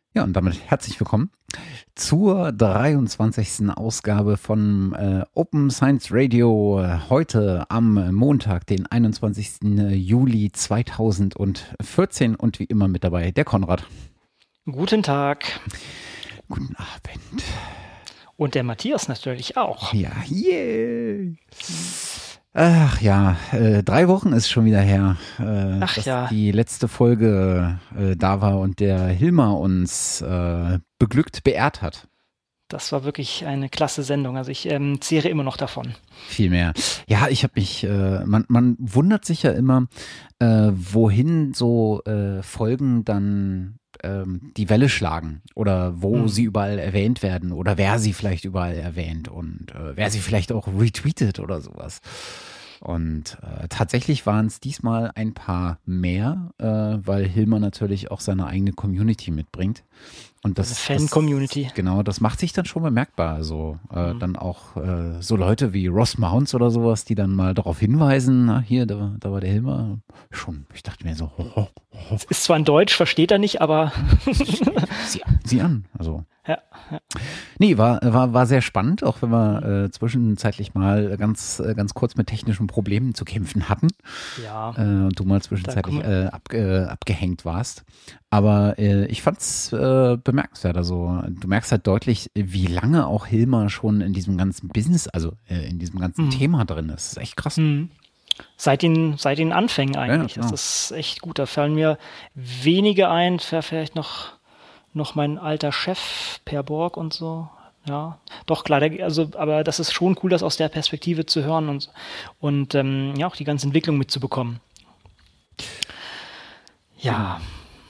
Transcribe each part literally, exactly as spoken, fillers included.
Ja, und damit herzlich willkommen zur dreiundzwanzigsten Ausgabe von äh, Open Science Radio. Äh, heute am Montag, den einundzwanzigsten Juli zweitausendvierzehn, und wie immer mit dabei der Konrad. Guten Tag. Guten Abend. Und der Matthias natürlich auch. Ja, yeah. Ach ja, äh, drei Wochen ist schon wieder her, äh, Ach dass ja. die letzte Folge äh, da war und der Hilmar uns äh, beglückt, beehrt hat. Das war wirklich eine klasse Sendung. Also ich ähm, zehre immer noch davon. Viel mehr. Ja, ich habe mich, äh, man, man wundert sich ja immer, äh, wohin so äh, Folgen dann ähm, die Welle schlagen oder wo Hm. sie überall erwähnt werden oder wer sie vielleicht überall erwähnt und äh, wer sie vielleicht auch retweetet oder sowas. Und äh, tatsächlich waren es diesmal ein paar mehr, äh, weil Hilmar natürlich auch seine eigene Community mitbringt. Und das, Eine Fan-Community. Das, genau, das macht sich dann schon bemerkbar. Also äh, Mhm. dann auch äh, so Leute wie Ross Mounts oder sowas, die dann mal darauf hinweisen, na, hier, da, da war der Hilmar. Schon, ich dachte mir so, ho, ho, ho. Ist zwar in Deutsch, versteht er nicht, aber sieh, sieh an. Also. ja, ja. Nee, war, war, war sehr spannend, auch wenn wir äh, zwischenzeitlich mal ganz, äh, ganz kurz mit technischen Problemen zu kämpfen hatten. Ja. Äh, und du mal zwischenzeitlich Da kommen- äh, ab, äh, abgehängt warst. Aber äh, ich fand's äh, bemerkenswert. Also du merkst halt deutlich, wie lange auch Hilmar schon in diesem ganzen Business, also äh, in diesem ganzen Mhm. Thema drin ist. Das ist echt krass. Mhm. Seit den, seit den Anfängen eigentlich. Ja, genau. Das ist echt gut. Da fallen mir wenige ein. Das wäre vielleicht noch, noch mein alter Chef, Per Borg und so. Ja, doch klar, der, also, aber das ist schon cool, das aus der Perspektive zu hören und, und ähm, ja, auch die ganze Entwicklung mitzubekommen. Ja.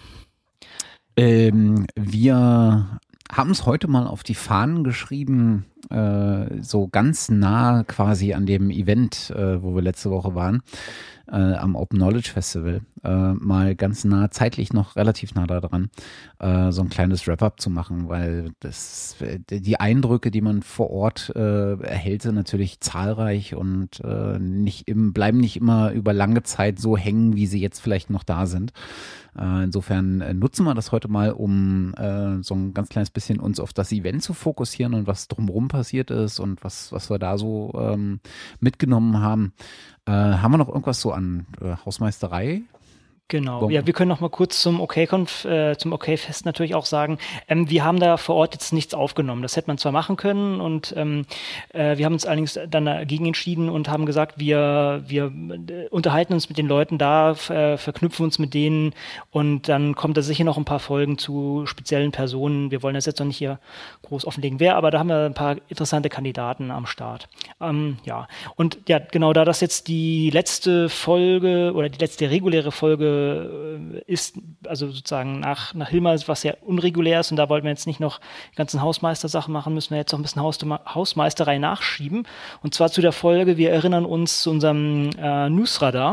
Ähm, wir haben es heute mal auf die Fahnen geschrieben, äh, so ganz nah quasi an dem Event, äh, wo wir letzte Woche waren, äh, am Open Knowledge Festival, äh, mal ganz nah, zeitlich noch relativ nah da dran, äh, so ein kleines Wrap-up zu machen, weil das, die Eindrücke, die man vor Ort äh, erhält, sind natürlich zahlreich und äh, nicht im, bleiben nicht immer über lange Zeit so hängen, wie sie jetzt vielleicht noch da sind. Äh, insofern äh, nutzen wir das heute mal, um äh, so ein ganz kleines bisschen uns auf das Event zu fokussieren und was drumherum passiert ist und was, was wir da so ähm, mitgenommen haben. Äh, haben wir noch irgendwas so an äh, Hausmeisterei? Genau. Warum? Ja, wir können noch mal kurz zum OK-Conf, äh, zum OK-Fest natürlich auch sagen, ähm, wir haben da vor Ort jetzt nichts aufgenommen. Das hätte man zwar machen können und ähm, äh, wir haben uns allerdings dann dagegen entschieden und haben gesagt, wir, wir äh, unterhalten uns mit den Leuten da, f- äh, verknüpfen uns mit denen und dann kommt da sicher noch ein paar Folgen zu speziellen Personen. Wir wollen das jetzt noch nicht hier groß offenlegen, wer, aber da haben wir ein paar interessante Kandidaten am Start. Ähm, ja, und ja, genau da das jetzt die letzte Folge oder die letzte reguläre Folge ist, also sozusagen nach, nach Hilmar, was ja unregulär ist und da wollten wir jetzt nicht noch die ganzen Hausmeister-Sachen machen, müssen wir jetzt noch ein bisschen Haus Hausmeisterei nachschieben. Und zwar zu der Folge, wir erinnern uns zu unserem äh, Newsradar.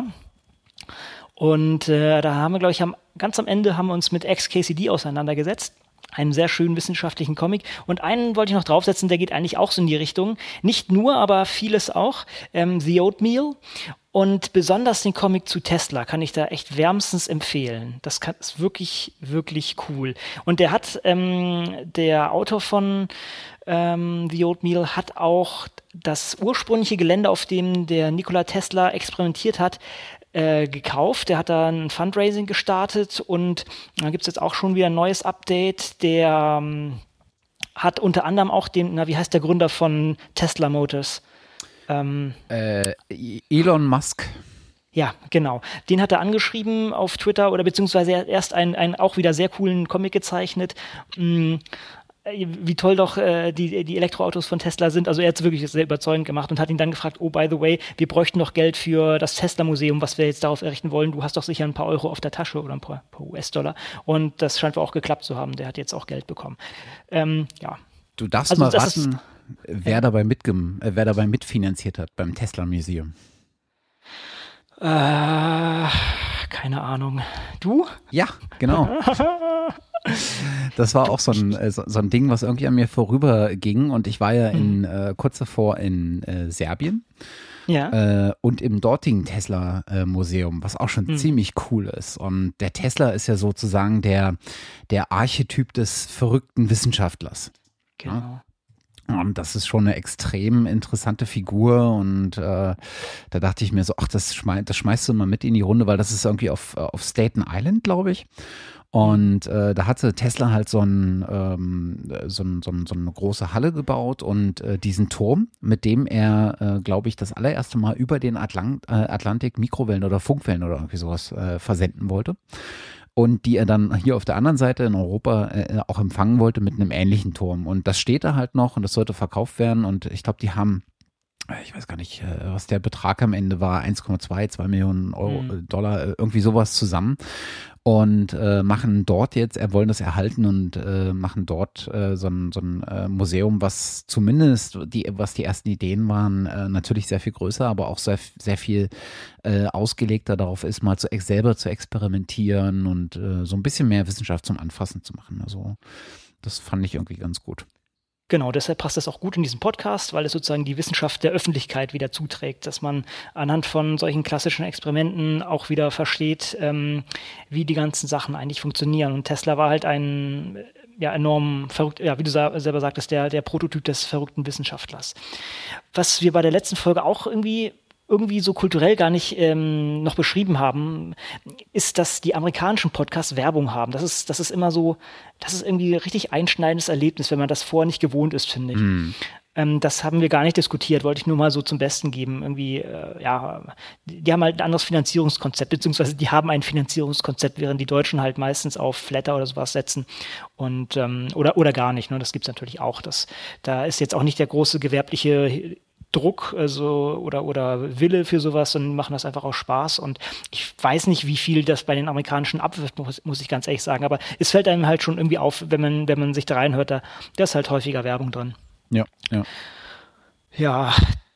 Und äh, da haben wir, glaube ich, am, ganz am Ende haben wir uns mit X K C D auseinandergesetzt. Einen sehr schönen wissenschaftlichen Comic. Und einen wollte ich noch draufsetzen, der geht eigentlich auch so in die Richtung. Nicht nur, aber vieles auch. Ähm, The Oatmeal. Und besonders den Comic zu Tesla kann ich da echt wärmstens empfehlen. Das kann, ist wirklich, wirklich cool. Und der hat, ähm, der Autor von ähm, The Oatmeal hat auch das ursprüngliche Gelände, auf dem der Nikola Tesla experimentiert hat, äh, gekauft. Der hat da ein Fundraising gestartet und da gibt es jetzt auch schon wieder ein neues Update. Der ähm, hat unter anderem auch den, na, wie heißt der Gründer von Tesla Motors? Ähm, Äh, Elon Musk. Ja, genau. Den hat er angeschrieben auf Twitter oder beziehungsweise er hat erst einen, einen auch wieder sehr coolen Comic gezeichnet. Mm, wie toll doch äh, die, die Elektroautos von Tesla sind. Also er hat es wirklich sehr überzeugend gemacht und hat ihn dann gefragt, oh, by the way, wir bräuchten noch Geld für das Tesla-Museum, was wir jetzt darauf errichten wollen. Du hast doch sicher ein paar Euro auf der Tasche oder ein paar, paar U S-Dollar. Und das scheint wohl auch geklappt zu haben. Der hat jetzt auch Geld bekommen. Ähm, ja. Du darfst Also mal das ist- raten, wer, dabei mitgem äh, wer dabei mitfinanziert hat beim Tesla Museum. Äh, keine Ahnung. Du? Ja, genau. Das war auch so ein, äh, so, so ein Ding, was irgendwie an mir vorüberging und ich war ja in, äh, kurz davor in äh, Serbien Ja. Äh, und im dortigen Tesla-Museum, was auch schon mhm. ziemlich cool ist. Und der Tesla ist ja sozusagen der, der Archetyp des verrückten Wissenschaftlers. Genau. Ja? Und das ist schon eine extrem interessante Figur und äh, da dachte ich mir so, ach, das, schmei das schmeißt du mal mit in die Runde, weil das ist irgendwie auf, auf Staten Island, glaube ich. Und äh, da hatte Tesla halt so, ein, ähm, so, ein, so, ein, so eine große Halle gebaut und äh, diesen Turm, mit dem er, äh, glaube ich, das allererste Mal über den Atlant äh, Atlantik Mikrowellen oder Funkwellen oder irgendwie sowas äh, versenden wollte. Und die er dann hier auf der anderen Seite in Europa äh, auch empfangen wollte mit einem ähnlichen Turm. Und das steht da halt noch und das sollte verkauft werden. Und ich glaube, die haben, ich weiß gar nicht, äh, was der Betrag am Ende war, eins Komma zwei, zwei Millionen Euro, mhm. äh, Dollar, äh, irgendwie sowas zusammen. Und äh, machen dort jetzt, er wollen das erhalten und äh, machen dort äh, so ein, so ein äh, Museum, was zumindest, die, was die ersten Ideen waren, äh, natürlich sehr viel größer, aber auch sehr, sehr viel äh, ausgelegter darauf ist, mal zu, selber zu experimentieren und äh, so ein bisschen mehr Wissenschaft zum Anfassen zu machen. Also das fand ich irgendwie ganz gut. Genau, deshalb passt das auch gut in diesen Podcast, weil es sozusagen die Wissenschaft der Öffentlichkeit wieder zuträgt, dass man anhand von solchen klassischen Experimenten auch wieder versteht, ähm, wie die ganzen Sachen eigentlich funktionieren. Und Tesla war halt ein ja enorm verrückt, ja, wie du sa- selber sagtest, der, der Prototyp des verrückten Wissenschaftlers. Was wir bei der letzten Folge auch irgendwie irgendwie so kulturell gar nicht ähm, noch beschrieben haben, ist, dass die amerikanischen Podcasts Werbung haben. Das ist, das ist immer so, das ist irgendwie ein richtig einschneidendes Erlebnis, wenn man das vorher nicht gewohnt ist, finde ich. Mm. Ähm, das haben wir gar nicht diskutiert, wollte ich nur mal so zum Besten geben. Irgendwie, äh, ja, die, die haben halt ein anderes Finanzierungskonzept, beziehungsweise die haben ein Finanzierungskonzept, während die Deutschen halt meistens auf Flatter oder sowas setzen und ähm, oder, oder gar nicht. Ne? Das gibt's natürlich auch. Das, da ist jetzt auch nicht der große gewerbliche Druck also oder oder Wille für sowas und machen das einfach aus Spaß und ich weiß nicht, wie viel das bei den Amerikanischen abwirft, muss, muss ich ganz ehrlich sagen, aber es fällt einem halt schon irgendwie auf, wenn man wenn man sich da reinhört, da, da ist halt häufiger Werbung drin. Ja, ja. Ja,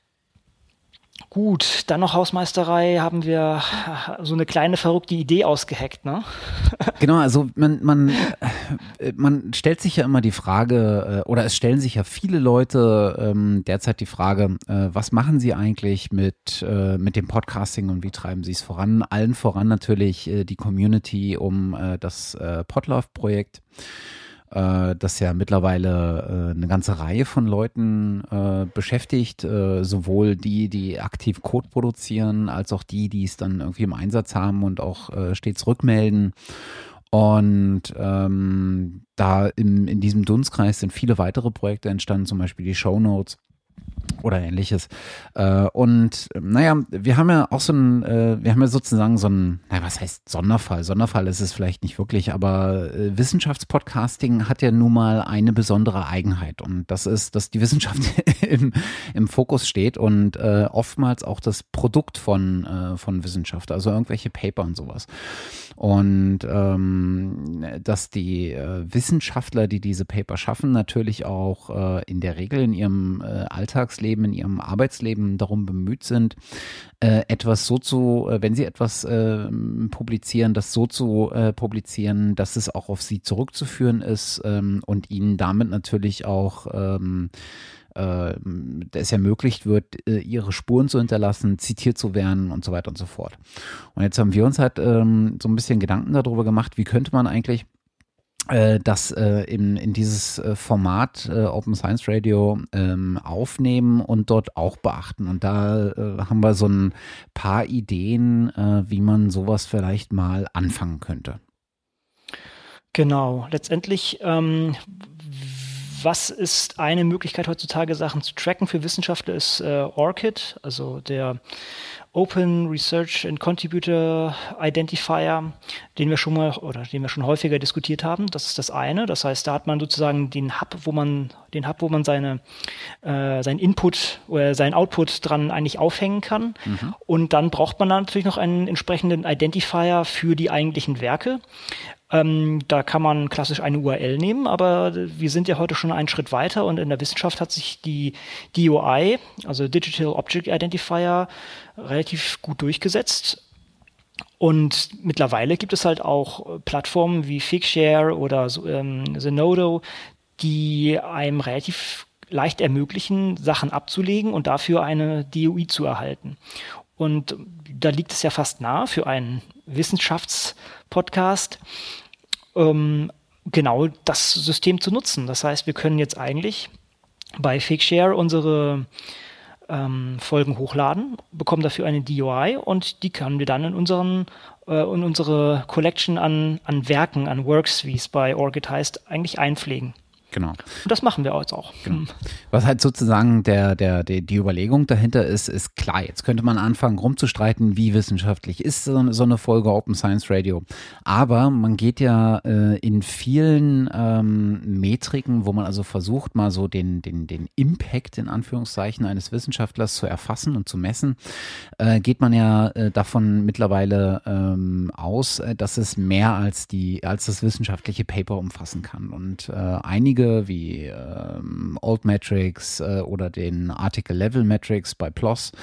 gut, dann noch Hausmeisterei, haben wir so eine kleine verrückte Idee ausgeheckt, ne? Genau, also man, man, man stellt sich ja immer die Frage, oder es stellen sich ja viele Leute ähm, derzeit die Frage, äh, was machen sie eigentlich mit, äh, mit dem Podcasting und wie treiben sie es voran? Allen voran natürlich äh, die Community um äh, das äh, Podlove-Projekt. Das ja mittlerweile äh, eine ganze Reihe von Leuten äh, beschäftigt, äh, sowohl die, die aktiv Code produzieren, als auch die, die es dann irgendwie im Einsatz haben und auch äh, stets rückmelden. Und ähm, da im, in diesem Dunstkreis sind viele weitere Projekte entstanden, zum Beispiel die Shownotes oder ähnliches. Äh, und naja, wir haben ja auch so ein, äh, wir haben ja sozusagen so ein, naja, was heißt Sonderfall? Sonderfall ist es vielleicht nicht wirklich, aber äh, Wissenschaftspodcasting hat ja nun mal eine besondere Eigenheit und das ist, dass die Wissenschaft im, im Fokus steht und äh, oftmals auch das Produkt von, äh, von Wissenschaft, also irgendwelche Paper und sowas. Und ähm, dass die äh, Wissenschaftler, die diese Paper schaffen, natürlich auch äh, in der Regel in ihrem äh, Alltagsleben, in ihrem Arbeitsleben darum bemüht sind, äh, etwas so zu, äh, wenn sie etwas äh, publizieren, das so zu äh, publizieren, dass es auch auf sie zurückzuführen ist ähm, und ihnen damit natürlich auch ähm, äh, es ermöglicht wird, äh, ihre Spuren zu hinterlassen, zitiert zu werden und so weiter und so fort. Und jetzt haben wir uns halt ähm, so ein bisschen Gedanken darüber gemacht, wie könnte man eigentlich äh, das äh, in, in dieses äh, Format äh, Open Science Radio ähm, aufnehmen und dort auch beachten. Und da äh, haben wir so ein paar Ideen, äh, wie man sowas vielleicht mal anfangen könnte. Genau, letztendlich ähm, was ist eine Möglichkeit heutzutage, Sachen zu tracken für Wissenschaftler, ist äh, ORCID, also der Open Research and Contributor Identifier, den wir schon mal oder den wir schon häufiger diskutiert haben. Das ist das eine. Das heißt, da hat man sozusagen den Hub, wo man den Hub, wo man seine äh, seinen Input oder seinen Output dran eigentlich aufhängen kann. Mhm. Und dann braucht man dann natürlich noch einen entsprechenden Identifier für die eigentlichen Werke. Ähm, da kann man klassisch eine U R L nehmen, aber wir sind ja heute schon einen Schritt weiter und in der Wissenschaft hat sich die D O I, also Digital Object Identifier, relativ gut durchgesetzt. Und mittlerweile gibt es halt auch Plattformen wie Figshare oder ähm, Zenodo, die einem relativ leicht ermöglichen, Sachen abzulegen und dafür eine D O I zu erhalten. Und da liegt es ja fast nahe für einen Wissenschaftspodcast, ähm, genau das System zu nutzen. Das heißt, wir können jetzt eigentlich bei Figshare unsere ähm, Folgen hochladen, bekommen dafür eine D O I und die können wir dann in unseren äh, in unsere Collection an, an Werken, an Works, wie es bei ORCID heißt, eigentlich einpflegen. Genau. Und das machen wir jetzt auch. Genau. Was halt sozusagen der, der, der, die Überlegung dahinter ist, ist klar, jetzt könnte man anfangen rumzustreiten, wie wissenschaftlich ist so eine, so eine Folge Open Science Radio. Aber man geht ja äh, in vielen ähm, Metriken, wo man also versucht, mal so den, den, den Impact in Anführungszeichen eines Wissenschaftlers zu erfassen und zu messen, äh, geht man ja äh, davon mittlerweile ähm, aus, äh, dass es mehr als die, als das wissenschaftliche Paper umfassen kann. Und äh, einige wie ähm, Altmetrics äh, oder den Article Level Metrics bei P L O S,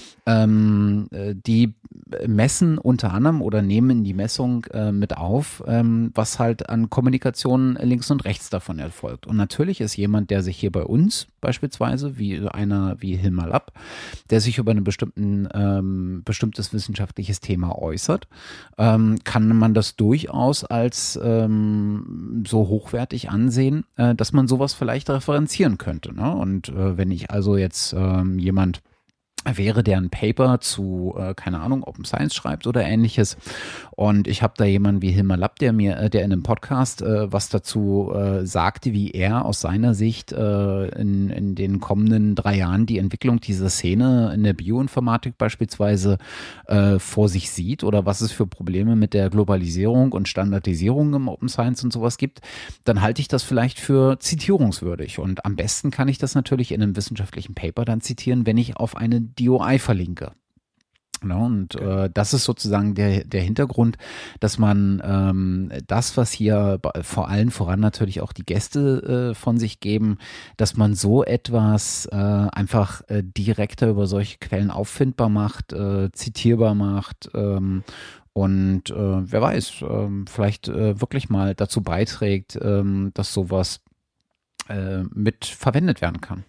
ähm, die messen unter anderem oder nehmen in die Messung äh, mit auf, ähm, was halt an Kommunikation links und rechts davon erfolgt. Und natürlich ist jemand, der sich hier bei uns beispielsweise, wie einer wie Hilmar Lapp, der sich über ein bestimmten, ähm, bestimmtes wissenschaftliches Thema äußert, ähm, kann man das durchaus als ähm, so hochwertig ansehen, äh, dass man sowas vielleicht referenzieren könnte. Ne? Und äh, wenn ich also jetzt ähm, jemand wäre, der ein Paper zu, äh, keine Ahnung, Open Science schreibt oder ähnliches. Und ich habe da jemanden wie Hilmar Lapp, der mir, äh, der in einem Podcast äh, was dazu äh, sagte, wie er aus seiner Sicht äh, in, in den kommenden drei Jahren die Entwicklung dieser Szene in der Bioinformatik beispielsweise äh, vor sich sieht oder was es für Probleme mit der Globalisierung und Standardisierung im Open Science und sowas gibt, dann halte ich das vielleicht für zitierungswürdig. Und am besten kann ich das natürlich in einem wissenschaftlichen Paper dann zitieren, wenn ich auf eine D O I verlinke. Ja, und äh, das ist sozusagen der, der Hintergrund, dass man ähm, das, was hier vor allen voran natürlich auch die Gäste äh, von sich geben, dass man so etwas äh, einfach äh, direkter über solche Quellen auffindbar macht, äh, zitierbar macht ähm, und äh, wer weiß, äh, vielleicht äh, wirklich mal dazu beiträgt, äh, dass sowas äh, mit verwendet werden kann.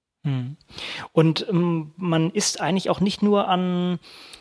Und ähm, man ist eigentlich auch nicht nur an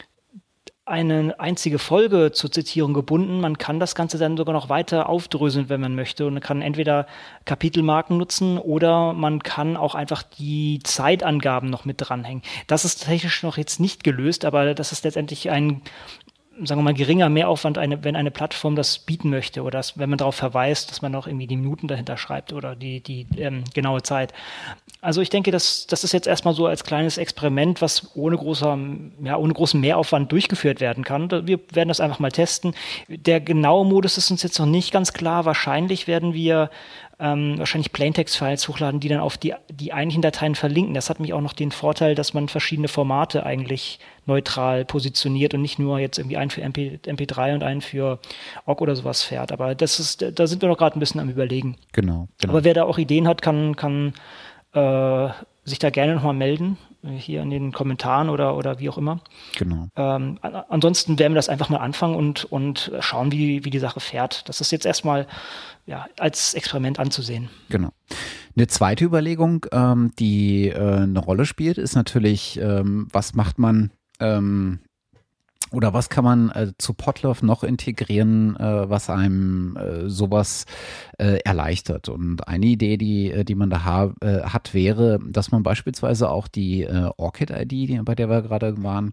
eine einzige Folge zur Zitierung gebunden. Man kann das Ganze dann sogar noch weiter aufdröseln, wenn man möchte. Und man kann entweder Kapitelmarken nutzen oder man kann auch einfach die Zeitangaben noch mit dranhängen. Das ist technisch noch jetzt nicht gelöst, aber das ist letztendlich ein, sagen wir mal, geringer Mehraufwand, eine, wenn eine Plattform das bieten möchte oder das, wenn man darauf verweist, dass man noch irgendwie die Minuten dahinter schreibt oder die, die ähm, genaue Zeit. Also ich denke, das, das ist jetzt erstmal so als kleines Experiment, was ohne, großer, ja, ohne großen Mehraufwand durchgeführt werden kann. Wir werden das einfach mal testen. Der genaue Modus ist uns jetzt noch nicht ganz klar. Wahrscheinlich werden wir ähm, wahrscheinlich Plaintext-Files hochladen, die dann auf die, die eigentlichen Dateien verlinken. Das hat mich auch noch den Vorteil, dass man verschiedene Formate eigentlich neutral positioniert und nicht nur jetzt irgendwie einen für M P drei und einen für O G oder sowas fährt. Aber das ist, da sind wir noch gerade ein bisschen am Überlegen. Genau, genau. Aber wer da auch Ideen hat, kann, kann äh, sich da gerne nochmal melden, hier in den Kommentaren oder, oder wie auch immer. Genau. Ähm, an, ansonsten werden wir das einfach mal anfangen und, und schauen, wie, wie die Sache fährt. Das ist jetzt erstmal ja, als Experiment anzusehen. Genau. Eine zweite Überlegung, ähm, die äh, eine Rolle spielt, ist natürlich, ähm, was macht man ähm, oder was kann man äh, zu Podlove noch integrieren, äh, was einem äh, sowas äh, erleichtert? Und eine Idee, die, die man da ha- äh, hat, wäre, dass man beispielsweise auch die äh, ORCID-I D, die, bei der wir gerade waren,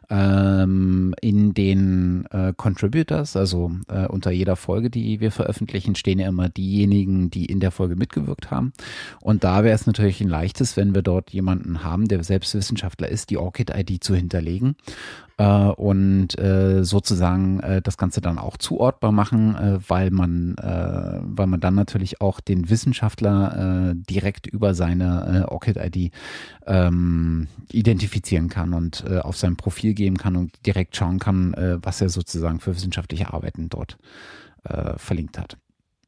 ähm, in den äh, Contributors, also äh, unter jeder Folge, die wir veröffentlichen, stehen ja immer diejenigen, die in der Folge mitgewirkt haben. Und da wäre es natürlich ein leichtes, wenn wir dort jemanden haben, der selbst Wissenschaftler ist, die ORCID-I D zu hinterlegen. Uh, und uh, sozusagen uh, das Ganze dann auch zuordbar machen, uh, weil man uh, weil man dann natürlich auch den Wissenschaftler uh, direkt über seine uh, ORCID-I D um, identifizieren kann und uh, auf sein Profil geben kann und direkt schauen kann, uh, was er sozusagen für wissenschaftliche Arbeiten dort uh, verlinkt hat.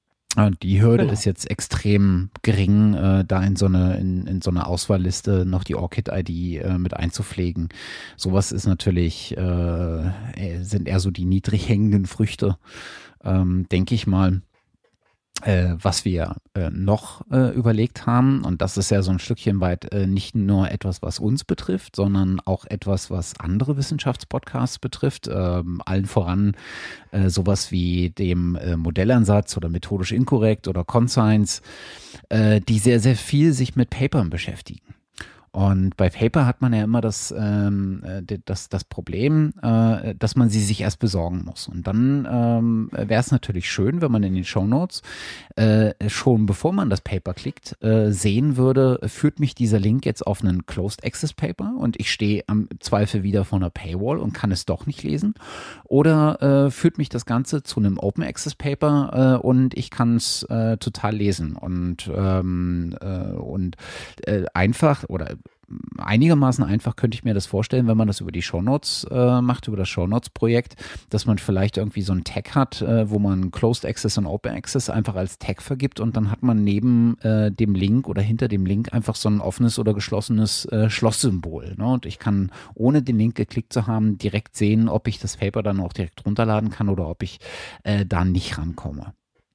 Die Hürde genau. ist jetzt extrem gering, äh, da in so eine in, in so eine Auswahlliste noch die ORCID-I D äh, mit einzupflegen. Sowas ist natürlich äh, sind eher so die niedrig hängenden Früchte, ähm, denke ich mal. Äh, was wir äh, noch äh, überlegt haben, und das ist ja so ein Stückchen weit äh, nicht nur etwas, was uns betrifft, sondern auch etwas, was andere Wissenschaftspodcasts betrifft, ähm, allen voran äh, sowas wie dem äh, Modellansatz oder methodisch inkorrekt oder Conscience, äh, die sehr, sehr viel sich mit Papern beschäftigen. Und bei Paper hat man ja immer das, ähm, das, das Problem, äh, dass man sie sich erst besorgen muss. Und dann ähm, wäre es natürlich schön, wenn man in den Shownotes äh, schon bevor man das Paper klickt, äh, sehen würde, führt mich dieser Link jetzt auf einen Closed Access Paper und ich stehe am Zweifel wieder vor einer Paywall und kann es doch nicht lesen. Oder äh, führt mich das Ganze zu einem Open Access Paper äh, und ich kann es äh, total lesen. Und, ähm, äh, und äh, einfach oder einigermaßen einfach könnte ich mir das vorstellen, wenn man das über die Shownotes äh, macht, über das Shownotes-Projekt, dass man vielleicht irgendwie so einen Tag hat, äh, wo man Closed Access und Open Access einfach als Tag vergibt und dann hat man neben äh, dem Link oder hinter dem Link einfach so ein offenes oder geschlossenes äh, Schlosssymbol. Ne? Und ich kann, ohne den Link geklickt zu haben, direkt sehen, ob ich das Paper dann auch direkt runterladen kann oder ob ich äh, da nicht rankomme.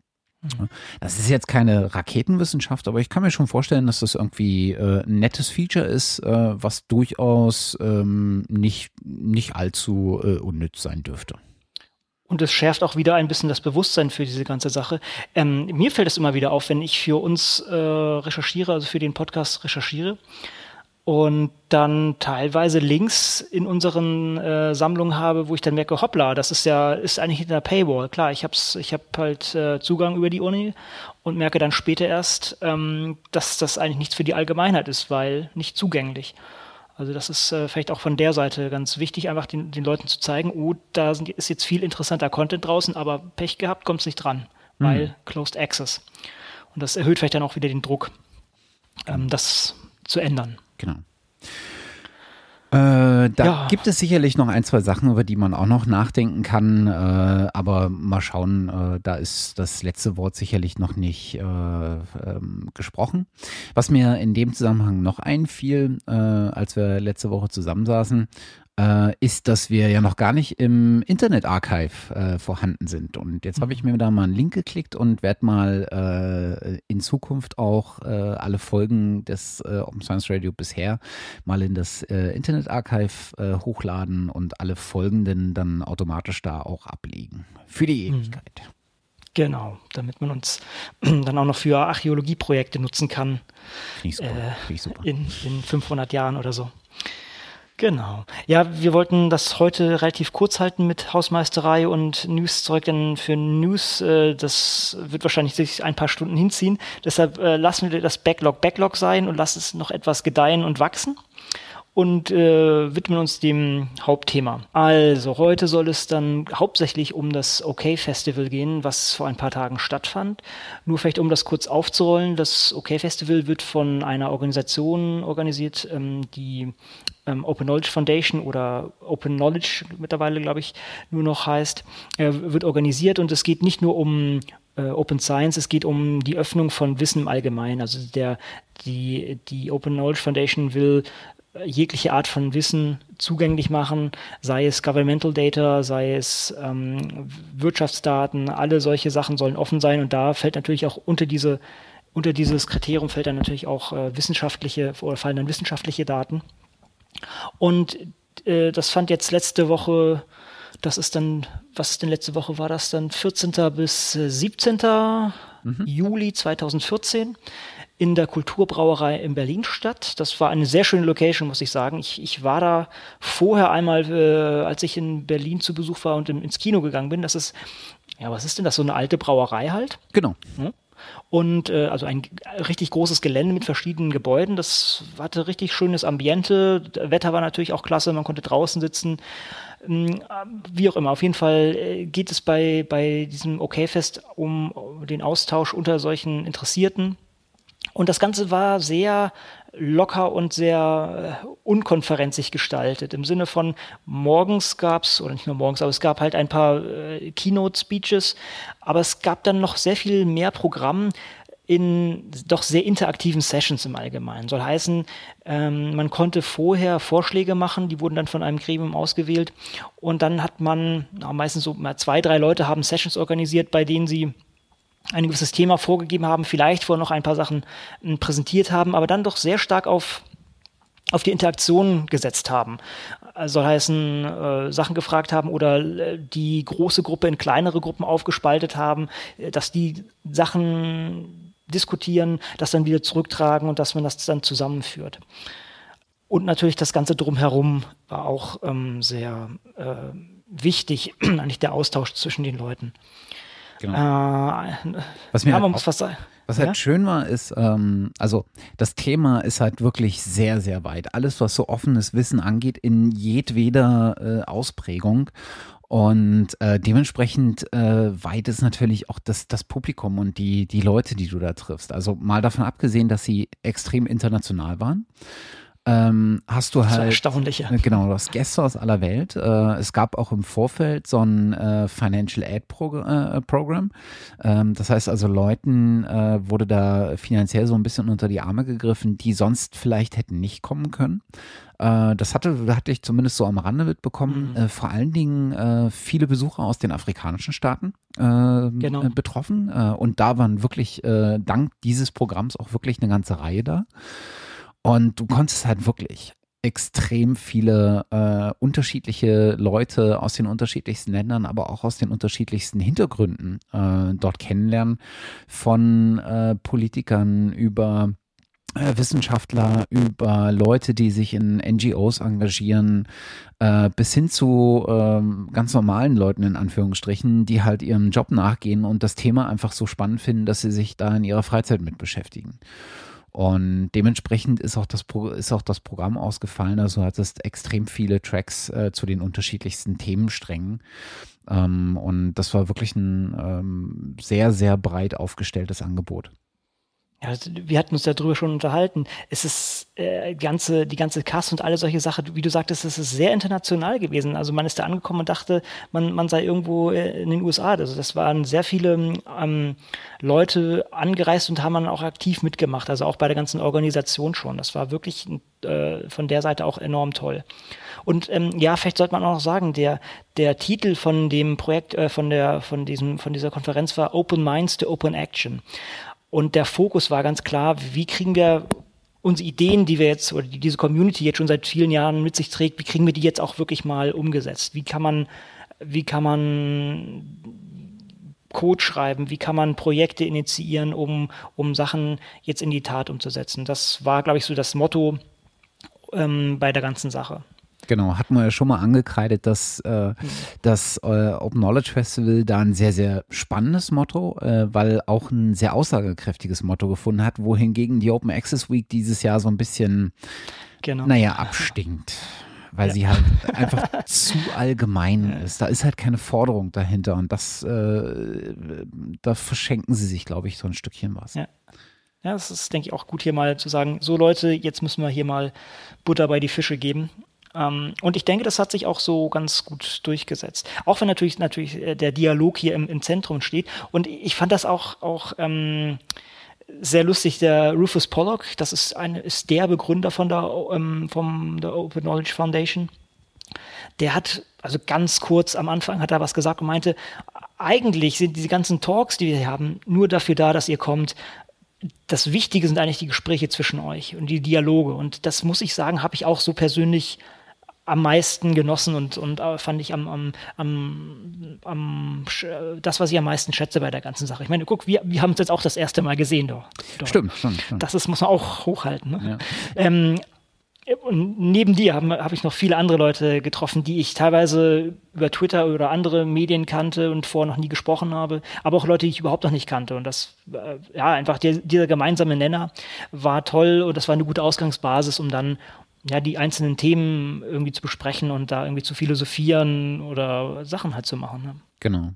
Das ist jetzt keine Raketenwissenschaft, aber ich kann mir schon vorstellen, dass das irgendwie äh, ein nettes Feature ist, äh, was durchaus ähm, nicht, nicht allzu äh, unnütz sein dürfte. Und es schärft auch wieder ein bisschen das Bewusstsein für diese ganze Sache. Ähm, mir fällt es immer wieder auf, wenn ich für uns äh, recherchiere, also für den Podcast recherchiere, und dann teilweise Links in unseren äh, Sammlungen habe, wo ich dann merke, hoppla, das ist ja ist eigentlich hinter der Paywall. Klar, ich hab's, ich habe halt äh, Zugang über die Uni und merke dann später erst, ähm, dass das eigentlich nichts für die Allgemeinheit ist, weil nicht zugänglich. Also das ist äh, vielleicht auch von der Seite ganz wichtig, einfach den, den Leuten zu zeigen, oh, da sind, ist jetzt viel interessanter Content draußen, aber Pech gehabt, kommt's nicht dran, mhm. weil Closed Access. Und das erhöht vielleicht dann auch wieder den Druck, ähm, das zu ändern. Genau. Äh, da Ja. gibt es sicherlich noch ein, zwei Sachen, über die man auch noch nachdenken kann, äh, aber mal schauen, äh, da ist das letzte Wort sicherlich noch nicht äh, ähm, gesprochen. Was mir in dem Zusammenhang noch einfiel, äh, als wir letzte Woche zusammensaßen, äh, ist, dass wir ja noch gar nicht im Internet Archive äh, vorhanden sind. Und jetzt habe ich mir da mal einen Link geklickt und werde mal äh, in Zukunft auch äh, alle Folgen des äh, Open Science Radio bisher mal in das äh, Internet Archive äh, hochladen und alle folgenden dann automatisch da auch ablegen. Für die Ewigkeit. Genau, damit man uns dann auch noch für Archäologieprojekte nutzen kann. Finde ich super. Äh, Finde ich super. in, in fünfhundert Jahren oder so. Genau. Ja, wir wollten das heute relativ kurz halten mit Hausmeisterei und News-Zeug, denn für News, äh, das wird wahrscheinlich sich ein paar Stunden hinziehen. Deshalb äh, lassen wir das Backlog Backlog sein und lassen es noch etwas gedeihen und wachsen und äh, widmen uns dem Hauptthema. Also heute soll es dann hauptsächlich um das OK-Festival gehen, was vor ein paar Tagen stattfand. Nur vielleicht, um das kurz aufzurollen, das OK-Festival wird von einer Organisation organisiert, ähm, die ähm, Open Knowledge Foundation oder Open Knowledge mittlerweile, glaube ich, nur noch heißt, äh, wird organisiert und es geht nicht nur um äh, Open Science, es geht um die Öffnung von Wissen im Allgemeinen. Also der, die, die Open Knowledge Foundation will jegliche Art von Wissen zugänglich machen, sei es Governmental Data, sei es ähm, Wirtschaftsdaten, alle solche Sachen sollen offen sein und da fällt natürlich auch unter diese unter dieses Kriterium fällt dann natürlich auch äh, wissenschaftliche oder fallen dann wissenschaftliche Daten. Und äh, das fand jetzt letzte Woche, das ist dann, was ist denn letzte Woche, war das dann vierzehnten bis siebzehnten Mhm. Juli zweitausendvierzehn in der Kulturbrauerei in Berlin statt. Das war eine sehr schöne Location, muss ich sagen. Ich, ich war da vorher einmal, äh, als ich in Berlin zu Besuch war und im, ins Kino gegangen bin. Das ist, ja, was ist denn das? So eine alte Brauerei halt. Genau. Ja. Und äh, also ein richtig großes Gelände mit verschiedenen Gebäuden. Das hatte richtig schönes Ambiente. Das Wetter war natürlich auch klasse. Man konnte draußen sitzen. Wie auch immer, auf jeden Fall geht es bei, bei diesem OK-Fest um den Austausch unter solchen Interessierten. Und das Ganze war sehr locker und sehr äh, unkonferenzig gestaltet. Im Sinne von morgens gab's, oder nicht nur morgens, aber es gab halt ein paar äh, Keynote-Speeches, aber es gab dann noch sehr viel mehr Programm in doch sehr interaktiven Sessions im Allgemeinen. Soll heißen, ähm, man konnte vorher Vorschläge machen, die wurden dann von einem Gremium ausgewählt und dann hat man, na, meistens so mal zwei, drei Leute haben Sessions organisiert, bei denen sie ein gewisses Thema vorgegeben haben, vielleicht vorher noch ein paar Sachen m, präsentiert haben, aber dann doch sehr stark auf, auf die Interaktion gesetzt haben. Also soll heißen, äh, Sachen gefragt haben oder äh, die große Gruppe in kleinere Gruppen aufgespaltet haben, äh, dass die Sachen diskutieren, das dann wieder zurücktragen und dass man das dann zusammenführt. Und natürlich das Ganze drumherum war auch ähm, sehr äh, wichtig, eigentlich der Austausch zwischen den Leuten. Genau. Äh, was mir ja, halt, man auch, muss was, was ja? halt schön war, ist, ähm, also das Thema ist halt wirklich sehr, sehr weit. Alles, was so offenes Wissen angeht, in jedweder äh, Ausprägung. Und äh, dementsprechend äh, weit ist natürlich auch das, das Publikum und die, die Leute, die du da triffst. Also mal davon abgesehen, dass sie extrem international waren. Ähm, hast du halt, erstaunliche. Genau, du hast Gäste aus aller Welt. Äh, es gab auch im Vorfeld so ein äh, Financial Aid Pro äh, Program. Ähm, das heißt also, Leuten äh, wurde da finanziell so ein bisschen unter die Arme gegriffen, die sonst vielleicht hätten nicht kommen können. Äh, das hatte, hatte ich zumindest so am Rande mitbekommen. Mhm. Äh, vor allen Dingen äh, viele Besucher aus den afrikanischen Staaten äh, genau. äh, betroffen. Äh, und da waren wirklich äh, dank dieses Programms auch wirklich eine ganze Reihe da. Und du konntest halt wirklich extrem viele äh, unterschiedliche Leute aus den unterschiedlichsten Ländern, aber auch aus den unterschiedlichsten Hintergründen äh, dort kennenlernen. Von äh, Politikern über äh, Wissenschaftler, über Leute, die sich in N G Os engagieren, äh, bis hin zu äh, ganz normalen Leuten in Anführungsstrichen, die halt ihrem Job nachgehen und das Thema einfach so spannend finden, dass sie sich da in ihrer Freizeit mit beschäftigen. Und dementsprechend ist auch das, Pro- ist auch das Programm ausgefallen. Also du hattest extrem viele Tracks äh, zu den unterschiedlichsten Themensträngen. Ähm, und das war wirklich ein ähm, sehr, sehr breit aufgestelltes Angebot. Ja, wir hatten uns darüber schon unterhalten. Es ist äh, ganze, die ganze Cast und alle solche Sachen, wie du sagtest, es ist sehr international gewesen. Also man ist da angekommen und dachte, man, man sei irgendwo in den U S A. Also das waren sehr viele ähm, Leute angereist und haben dann auch aktiv mitgemacht. Also auch bei der ganzen Organisation schon. Das war wirklich äh, von der Seite auch enorm toll. Und ähm, ja, vielleicht sollte man auch noch sagen, der, der Titel von dem Projekt, äh, von der, von diesem, von dieser Konferenz war Open Minds to Open Action. Und der Fokus war ganz klar, wie kriegen wir unsere Ideen, die wir jetzt, oder die diese Community jetzt schon seit vielen Jahren mit sich trägt, wie kriegen wir die jetzt auch wirklich mal umgesetzt? Wie kann man, wie kann man Code schreiben? Wie kann man Projekte initiieren, um, um Sachen jetzt in die Tat umzusetzen? Das war, glaube ich, so das Motto ähm, bei der ganzen Sache. Genau, hatten wir ja schon mal angekreidet, dass äh, mhm. das äh, Open Knowledge Festival da ein sehr, sehr spannendes Motto, äh, weil auch ein sehr aussagekräftiges Motto gefunden hat, wohingegen die Open Access Week dieses Jahr so ein bisschen, genau. naja, abstinkt. Weil ja. sie halt einfach zu allgemein ist. Da ist halt keine Forderung dahinter und das, äh, da verschenken sie sich, glaube ich, so ein Stückchen was. Ja. Ja, das ist, denke ich, auch gut hier mal zu sagen, so Leute, jetzt müssen wir hier mal Butter bei die Fische geben. Um, und ich denke, das hat sich auch so ganz gut durchgesetzt. Auch wenn natürlich, natürlich der Dialog hier im, im Zentrum steht. Und ich fand das auch, auch ähm, sehr lustig. Der Rufus Pollock, das ist, ein, ist der Begründer von der, ähm, vom, der Open Knowledge Foundation. Der hat, also ganz kurz am Anfang hat er was gesagt und meinte, eigentlich sind diese ganzen Talks, die wir hier haben, nur dafür da, dass ihr kommt. Das Wichtige sind eigentlich die Gespräche zwischen euch und die Dialoge. Und das muss ich sagen, habe ich auch so persönlich am meisten genossen und, und äh, fand ich am, am, am, am das, was ich am meisten schätze bei der ganzen Sache. Ich meine, guck, wir, wir haben uns jetzt auch das erste Mal gesehen. Doch, doch. Stimmt, stimmt, stimmt. Das ist, muss man auch hochhalten. Ne? Ja. Ähm, und neben dir habe hab ich noch viele andere Leute getroffen, die ich teilweise über Twitter oder andere Medien kannte und vorher noch nie gesprochen habe, aber auch Leute, die ich überhaupt noch nicht kannte. Und das, äh, ja, einfach der, dieser gemeinsame Nenner war toll und das war eine gute Ausgangsbasis, um dann ja, die einzelnen Themen irgendwie zu besprechen und da irgendwie zu philosophieren oder Sachen halt zu machen. Ne? Genau.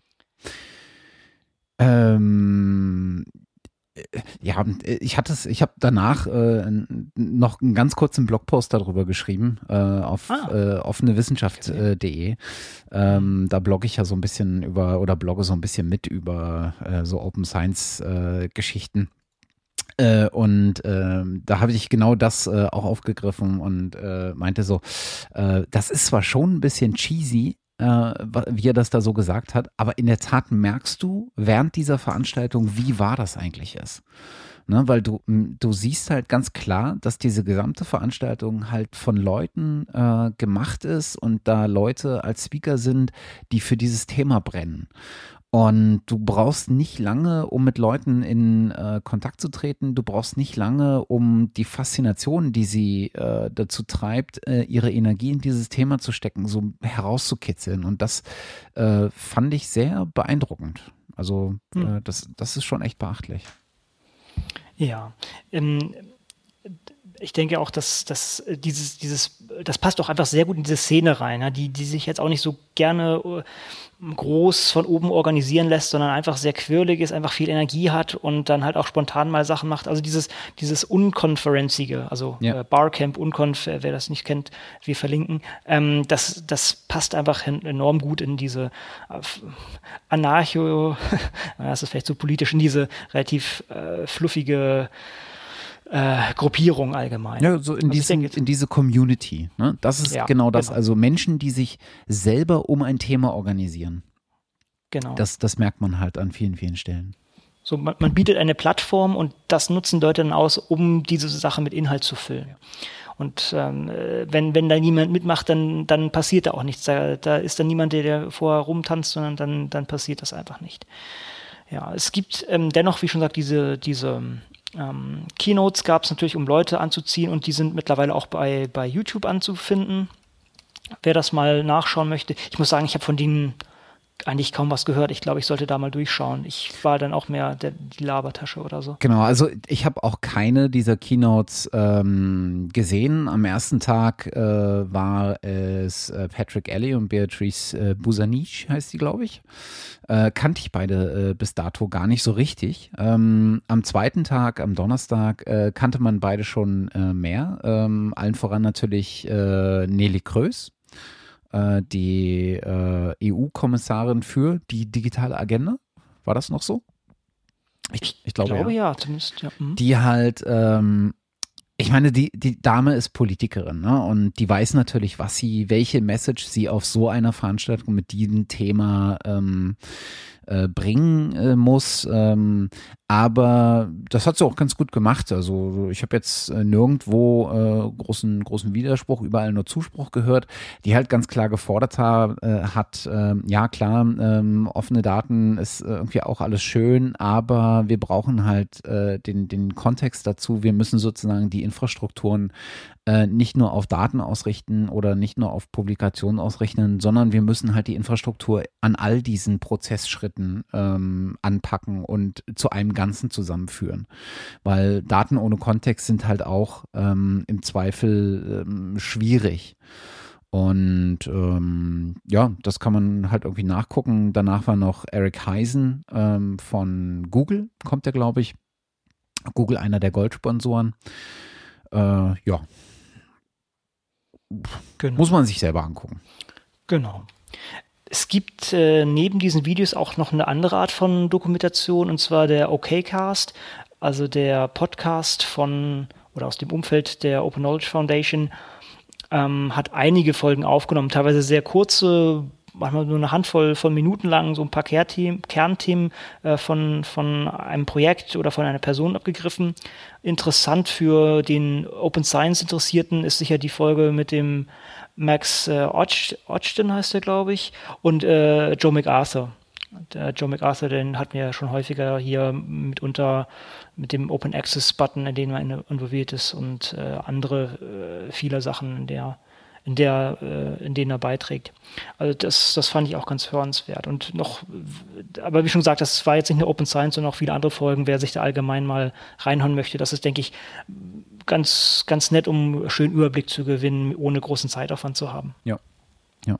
Ähm, ja, ich hatte es, ich habe danach äh, noch einen ganz kurzen Blogpost darüber geschrieben äh, auf ah. äh, offenewissenschaft punkt de. Ähm, da blogge ich ja so ein bisschen über oder blogge so ein bisschen mit über äh, so Open Science äh, Geschichten. Äh, und äh, da habe ich genau das äh, auch aufgegriffen und äh, meinte so, äh, das ist zwar schon ein bisschen cheesy, äh, wie er das da so gesagt hat, aber in der Tat merkst du während dieser Veranstaltung, wie wahr das eigentlich ist. Ne, weil du, du siehst halt ganz klar, dass diese gesamte Veranstaltung halt von Leuten äh, gemacht ist und da Leute als Speaker sind, die für dieses Thema brennen. Und du brauchst nicht lange, um mit Leuten in äh, Kontakt zu treten. Du brauchst nicht lange, um die Faszination, die sie äh, dazu treibt, äh, ihre Energie in dieses Thema zu stecken, so herauszukitzeln. Und das äh, fand ich sehr beeindruckend. Also hm. äh, das, das ist schon echt beachtlich. Ja, ähm, ich denke auch, dass, dass dieses, dieses, das passt auch einfach sehr gut in diese Szene rein, ja, die, die sich jetzt auch nicht so gerne groß von oben organisieren lässt, sondern einfach sehr quirlig ist, einfach viel Energie hat und dann halt auch spontan mal Sachen macht. Also dieses, dieses Unkonferenzige, also ja. äh, Barcamp, Unkonf, wer das nicht kennt, wir verlinken, ähm, das, das passt einfach enorm gut in diese äh, Anarcho, das ist vielleicht so politisch, in diese relativ äh, fluffige Äh, Gruppierung allgemein. Ja, so in, also diesen, denke, in diese Community. Ne? Das ist ja, genau das. Genau. Also Menschen, die sich selber um ein Thema organisieren. Genau. Das, das merkt man halt an vielen, vielen Stellen. So, man, man bietet eine Plattform und das nutzen Leute dann aus, um diese Sache mit Inhalt zu füllen. Und ähm, wenn, wenn da niemand mitmacht, dann, dann passiert da auch nichts. Da, da ist dann niemand, der, der vorher rumtanzt, sondern dann, dann passiert das einfach nicht. Ja, es gibt ähm, dennoch, wie schon gesagt, diese, diese Ähm, Keynotes gab es natürlich, um Leute anzuziehen und die sind mittlerweile auch bei, bei YouTube anzufinden. Wer das mal nachschauen möchte. Ich muss sagen, ich habe von denen eigentlich kaum was gehört. Ich glaube, ich sollte da mal durchschauen. Ich war dann auch mehr der, die Labertasche oder so. Genau, also ich habe auch keine dieser Keynotes ähm, gesehen. Am ersten Tag äh, war es äh, Patrick Ellie und Beatrice äh, Buzanic, heißt die, glaube ich. Äh, kannte ich beide äh, bis dato gar nicht so richtig. Ähm, am zweiten Tag, am Donnerstag, äh, kannte man beide schon äh, mehr. Ähm, allen voran natürlich äh, Neelie Kroes, äh, die äh, E U-Kommissarin für die digitale Agenda. War das noch so? Ich, ich glaube, glaube ja. ja, zumindest. Ja. Mhm. Die halt, ähm, ich meine, die, die Dame ist Politikerin, ne? Und die weiß natürlich, was sie, welche Message sie auf so einer Veranstaltung mit diesem Thema ähm, äh, bringen äh, muss. Ähm, aber das hat sie auch ganz gut gemacht. Also ich habe jetzt äh, nirgendwo äh, großen, großen Widerspruch, überall nur Zuspruch gehört, die halt ganz klar gefordert ha, äh, hat, äh, ja klar, äh, offene Daten ist irgendwie auch alles schön, aber wir brauchen halt äh, den, den Kontext dazu. Wir müssen sozusagen die Infrastrukturen äh, nicht nur auf Daten ausrichten oder nicht nur auf Publikationen ausrichten, sondern wir müssen halt die Infrastruktur an all diesen Prozessschritten ähm, anpacken und zu einem Ganzen zusammenführen. Weil Daten ohne Kontext sind halt auch ähm, im Zweifel ähm, schwierig. Und ähm, ja, das kann man halt irgendwie nachgucken. Danach war noch Eric Heisen ähm, von Google, kommt der, glaube ich. Google, einer der Goldsponsoren. Äh, ja. Genau. Muss man sich selber angucken. Genau. Es gibt äh, neben diesen Videos auch noch eine andere Art von Dokumentation, und zwar der OKcast, also der Podcast von oder aus dem Umfeld der Open Knowledge Foundation, ähm, hat einige Folgen aufgenommen, teilweise sehr kurze, manchmal nur eine Handvoll von Minuten lang, so ein paar Kernthemen, Kernthemen äh, von, von einem Projekt oder von einer Person abgegriffen. Interessant für den Open Science Interessierten ist sicher die Folge mit dem Max äh, Hodgson heißt er, glaube ich, und äh, Joe MacArthur. Der Joe MacArthur, den hatten wir ja schon häufiger hier mitunter mit dem Open Access Button, in dem er involviert ist, und äh, andere äh, viele Sachen, in der, in der, äh, in denen er beiträgt. Also das, das fand ich auch ganz hörenswert. Und noch, aber wie schon gesagt, das war jetzt nicht nur Open Science, sondern auch viele andere Folgen. Wer sich da allgemein mal reinhauen möchte, das ist, denke ich, ganz, ganz nett, um einen schönen Überblick zu gewinnen, ohne großen Zeitaufwand zu haben. Ja, ja.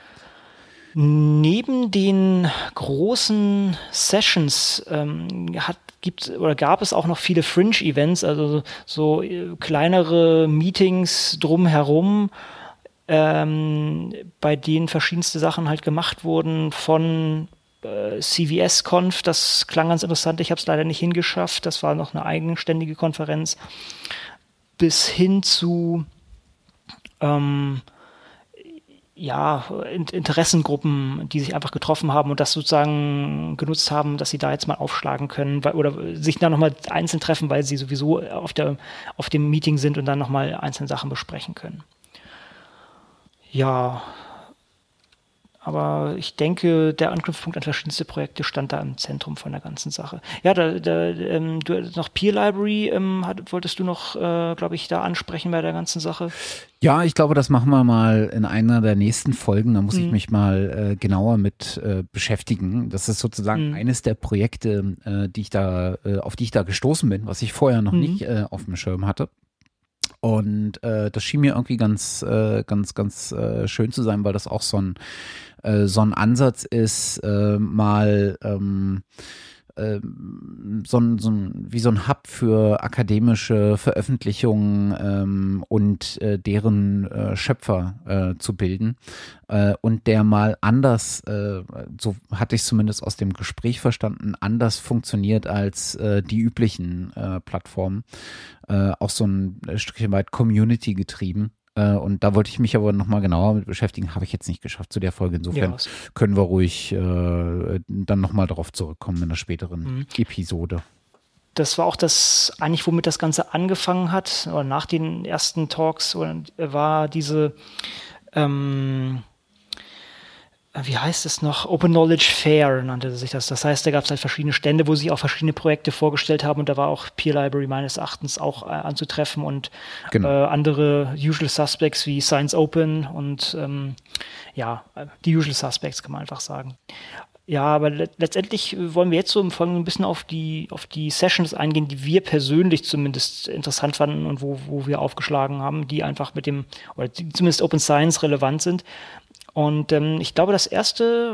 Neben den großen Sessions ähm, hat, gibt, oder gab es auch noch viele Fringe-Events, also so äh, kleinere Meetings drumherum, ähm, bei denen verschiedenste Sachen halt gemacht wurden, von äh, C V S-Conf, das klang ganz interessant, ich habe es leider nicht hingeschafft, das war noch eine eigenständige Konferenz, bis hin zu ähm, ja, Interessengruppen, die sich einfach getroffen haben und das sozusagen genutzt haben, dass sie da jetzt mal aufschlagen können weil, oder sich dann nochmal einzeln treffen, weil sie sowieso auf, der, auf dem Meeting sind und dann nochmal einzelne Sachen besprechen können. Ja, aber ich denke, der Anknüpfpunkt an verschiedenste Projekte stand da im Zentrum von der ganzen Sache. Ja, da, da ähm, du noch Peer Library ähm, hat, wolltest du noch, äh, glaube ich, da ansprechen bei der ganzen Sache? Ja, ich glaube, das machen wir mal in einer der nächsten Folgen. Da muss mhm. ich mich mal äh, genauer mit äh, beschäftigen. Das ist sozusagen mhm. eines der Projekte, äh, die ich da, äh, auf die ich da gestoßen bin, was ich vorher noch mhm. nicht äh, auf dem Schirm hatte. Und äh, das schien mir irgendwie ganz, äh, ganz, ganz äh, schön zu sein, weil das auch so ein, äh, so ein Ansatz ist, äh, mal ähm, äh, so ein, so ein, wie so ein Hub für akademische Veröffentlichungen ähm, und äh, deren äh, Schöpfer äh, zu bilden. Äh, und der mal anders, äh, so hatte ich es zumindest aus dem Gespräch verstanden, anders funktioniert als äh, die üblichen äh, Plattformen. Äh, auch so ein Stückchen weit Community getrieben. Äh, und da wollte ich mich aber nochmal genauer mit beschäftigen. Habe ich jetzt nicht geschafft zu der Folge. Insofern ja, können wir ruhig äh, dann nochmal darauf zurückkommen in einer späteren mhm. Episode. Das war auch das, eigentlich womit das Ganze angefangen hat, oder nach den ersten Talks, war diese ähm, wie heißt es noch? Open Knowledge Fair nannte sich das. Das heißt, da gab es halt verschiedene Stände, wo sie auch verschiedene Projekte vorgestellt haben und da war auch Peer Library meines Erachtens auch äh, anzutreffen und genau. äh, andere Usual Suspects wie Science Open und ähm, ja, die Usual Suspects kann man einfach sagen. Ja, aber le- letztendlich wollen wir jetzt so im Folgenden ein bisschen auf die, auf die Sessions eingehen, die wir persönlich zumindest interessant fanden und wo, wo wir aufgeschlagen haben, die einfach mit dem, oder die zumindest Open Science relevant sind. Und ähm, ich glaube, das erste,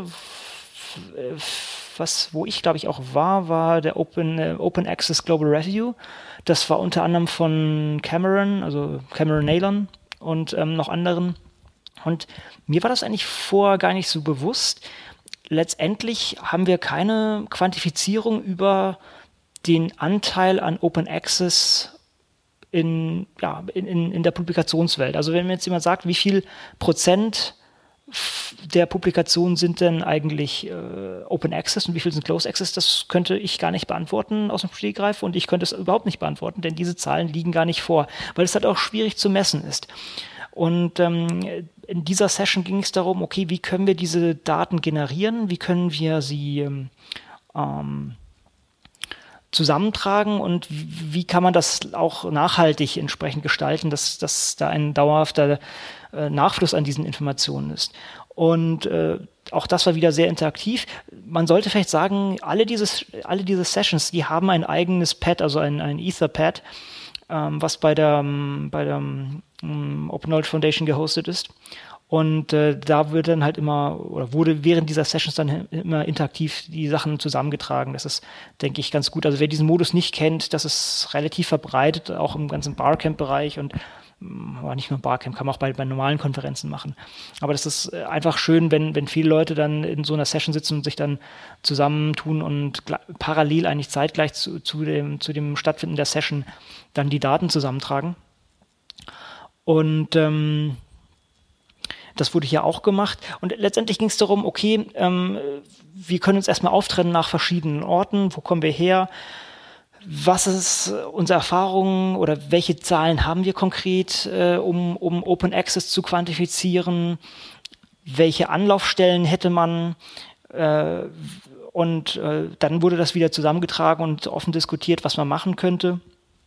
was, wo ich glaube ich auch war, war der Open, äh, Open Access Global Review. Das war unter anderem von Cameron, also Cameron Neylon und ähm, noch anderen. Und mir war das eigentlich vorher gar nicht so bewusst. Letztendlich haben wir keine Quantifizierung über den Anteil an Open Access in, ja, in, in, in der Publikationswelt. Also wenn mir jetzt jemand sagt, wie viel Prozent der Publikationen sind denn eigentlich äh, Open Access und wie viel sind Closed Access, das könnte ich gar nicht beantworten aus dem Stegreif und ich könnte es überhaupt nicht beantworten, denn diese Zahlen liegen gar nicht vor, weil es halt auch schwierig zu messen ist. Und ähm, in dieser Session ging es darum, okay, wie können wir diese Daten generieren, wie können wir sie ähm, zusammentragen und wie kann man das auch nachhaltig entsprechend gestalten, dass, dass da ein dauerhafter äh, Nachfluss an diesen Informationen ist. Und äh, auch das war wieder sehr interaktiv. Man sollte vielleicht sagen, alle, dieses, alle diese Sessions, die haben ein eigenes Pad, also ein, ein Etherpad, ähm, was bei der, bei der um, Open Knowledge Foundation gehostet ist. Und äh, da wird dann halt immer, oder wurde während dieser Sessions dann immer interaktiv die Sachen zusammengetragen. Das ist, denke ich, ganz gut. Also wer diesen Modus nicht kennt, das ist relativ verbreitet, auch im ganzen Barcamp-Bereich und aber nicht nur Barcamp, kann man auch bei, bei normalen Konferenzen machen. Aber das ist einfach schön, wenn, wenn viele Leute dann in so einer Session sitzen und sich dann zusammentun und gl- parallel eigentlich zeitgleich zu, zu, dem, zu dem Stattfinden der Session dann die Daten zusammentragen. Und ähm, das wurde hier auch gemacht. Und letztendlich ging es darum, okay, ähm, wir können uns erstmal auftrennen nach verschiedenen Orten. Wo kommen wir her? Was ist unsere Erfahrung oder welche Zahlen haben wir konkret, äh, um, um Open Access zu quantifizieren? Welche Anlaufstellen hätte man? Äh, und äh, dann wurde das wieder zusammengetragen und offen diskutiert, was man machen könnte.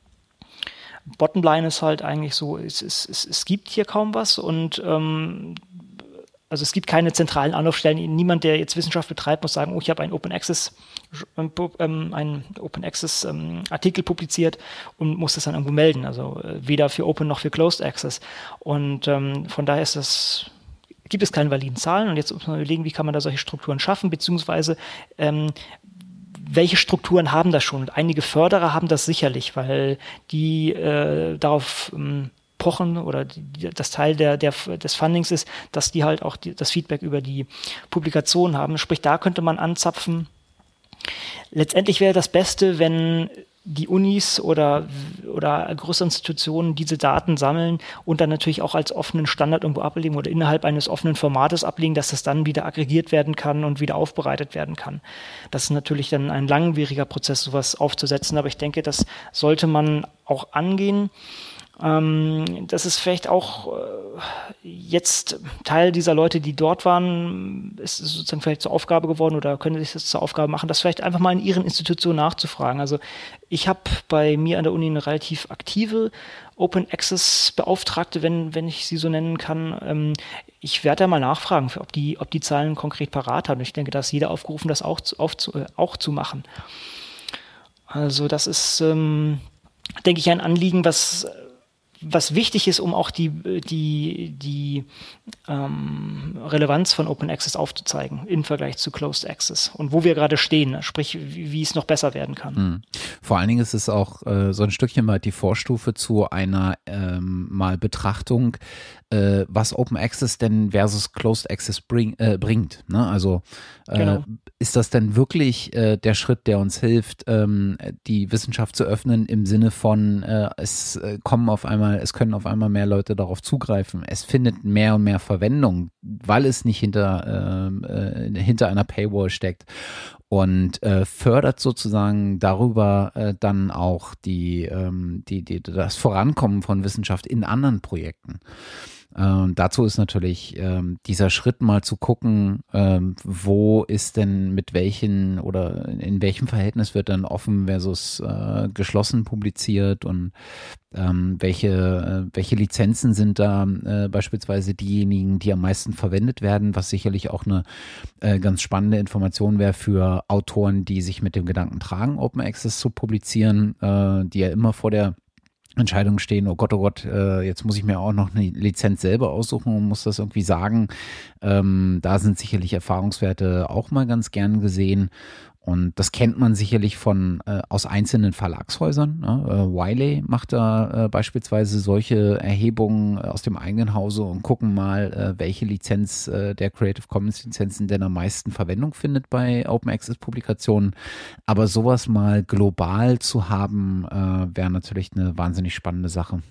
Bottomline ist halt eigentlich so, es, es, es, es gibt hier kaum was und ähm, also es gibt keine zentralen Anlaufstellen. Niemand, der jetzt Wissenschaft betreibt, muss sagen, oh, ich habe einen Open Access, ähm, einen Open Access ähm, Artikel publiziert und muss das dann irgendwo melden. Also äh, weder für Open noch für Closed Access. Und ähm, von daher ist das, gibt es keine validen Zahlen. Und jetzt muss man überlegen, wie kann man da solche Strukturen schaffen, beziehungsweise ähm, welche Strukturen haben das schon? Und einige Förderer haben das sicherlich, weil die äh, darauf ähm, pochen oder die, das Teil der, der, des Fundings ist, dass die halt auch die, das Feedback über die Publikation haben. Sprich, da könnte man anzapfen. Letztendlich wäre das Beste, wenn die Unis oder, oder größere Institutionen diese Daten sammeln und dann natürlich auch als offenen Standard irgendwo ablegen oder innerhalb eines offenen Formates ablegen, dass das dann wieder aggregiert werden kann und wieder aufbereitet werden kann. Das ist natürlich dann ein langwieriger Prozess, sowas aufzusetzen, aber ich denke, das sollte man auch angehen. Ähm, das ist vielleicht auch äh, jetzt Teil dieser Leute, die dort waren, ist es sozusagen vielleicht zur Aufgabe geworden oder können sich das zur Aufgabe machen, das vielleicht einfach mal in ihren Institutionen nachzufragen. Also ich habe bei mir an der Uni eine relativ aktive Open Access Beauftragte, wenn, wenn ich sie so nennen kann. Ähm, ich werde da mal nachfragen, ob die, ob die Zahlen konkret parat haben. Ich denke, da ist jeder aufgerufen, das auch zu, auf zu, äh, auch zu machen. Also das ist, ähm, denke ich, ein Anliegen, was was wichtig ist, um auch die, die, die ähm, Relevanz von Open Access aufzuzeigen im Vergleich zu Closed Access und wo wir gerade stehen, sprich, wie, wie es noch besser werden kann. Mhm. Vor allen Dingen ist es auch äh, so ein Stückchen weit die Vorstufe zu einer ähm, mal Betrachtung, äh, was Open Access denn versus Closed Access bring, äh, bringt. Ne? Also äh, genau. Ist das denn wirklich äh, der Schritt, der uns hilft, ähm, die Wissenschaft zu öffnen im Sinne von, äh, es äh, kommen auf einmal, es können auf einmal mehr Leute darauf zugreifen, es findet mehr und mehr Verwendung, weil es nicht hinter, äh, äh, hinter einer Paywall steckt und äh, fördert sozusagen darüber äh, dann auch die, ähm, die, die, das Vorankommen von Wissenschaft in anderen Projekten. Und dazu ist natürlich ähm, dieser Schritt mal zu gucken, ähm, wo ist denn mit welchen oder in welchem Verhältnis wird dann offen versus äh, geschlossen publiziert und ähm, welche, äh, welche Lizenzen sind da äh, beispielsweise diejenigen, die am meisten verwendet werden, was sicherlich auch eine äh, ganz spannende Information wäre für Autoren, die sich mit dem Gedanken tragen, Open Access zu publizieren, äh, die ja immer vor der Entscheidungen stehen, oh Gott, oh Gott, äh, jetzt muss ich mir auch noch eine Lizenz selber aussuchen und muss das irgendwie sagen. Ähm, da sind sicherlich Erfahrungswerte auch mal ganz gern gesehen. Und das kennt man sicherlich von äh, aus einzelnen Verlagshäusern. Ne? Äh, Wiley macht da äh, beispielsweise solche Erhebungen aus dem eigenen Hause und gucken mal, äh, welche Lizenz äh, der Creative Commons Lizenzen denn am meisten Verwendung findet bei Open Access Publikationen. Aber sowas mal global zu haben, äh, wäre natürlich eine wahnsinnig spannende Sache.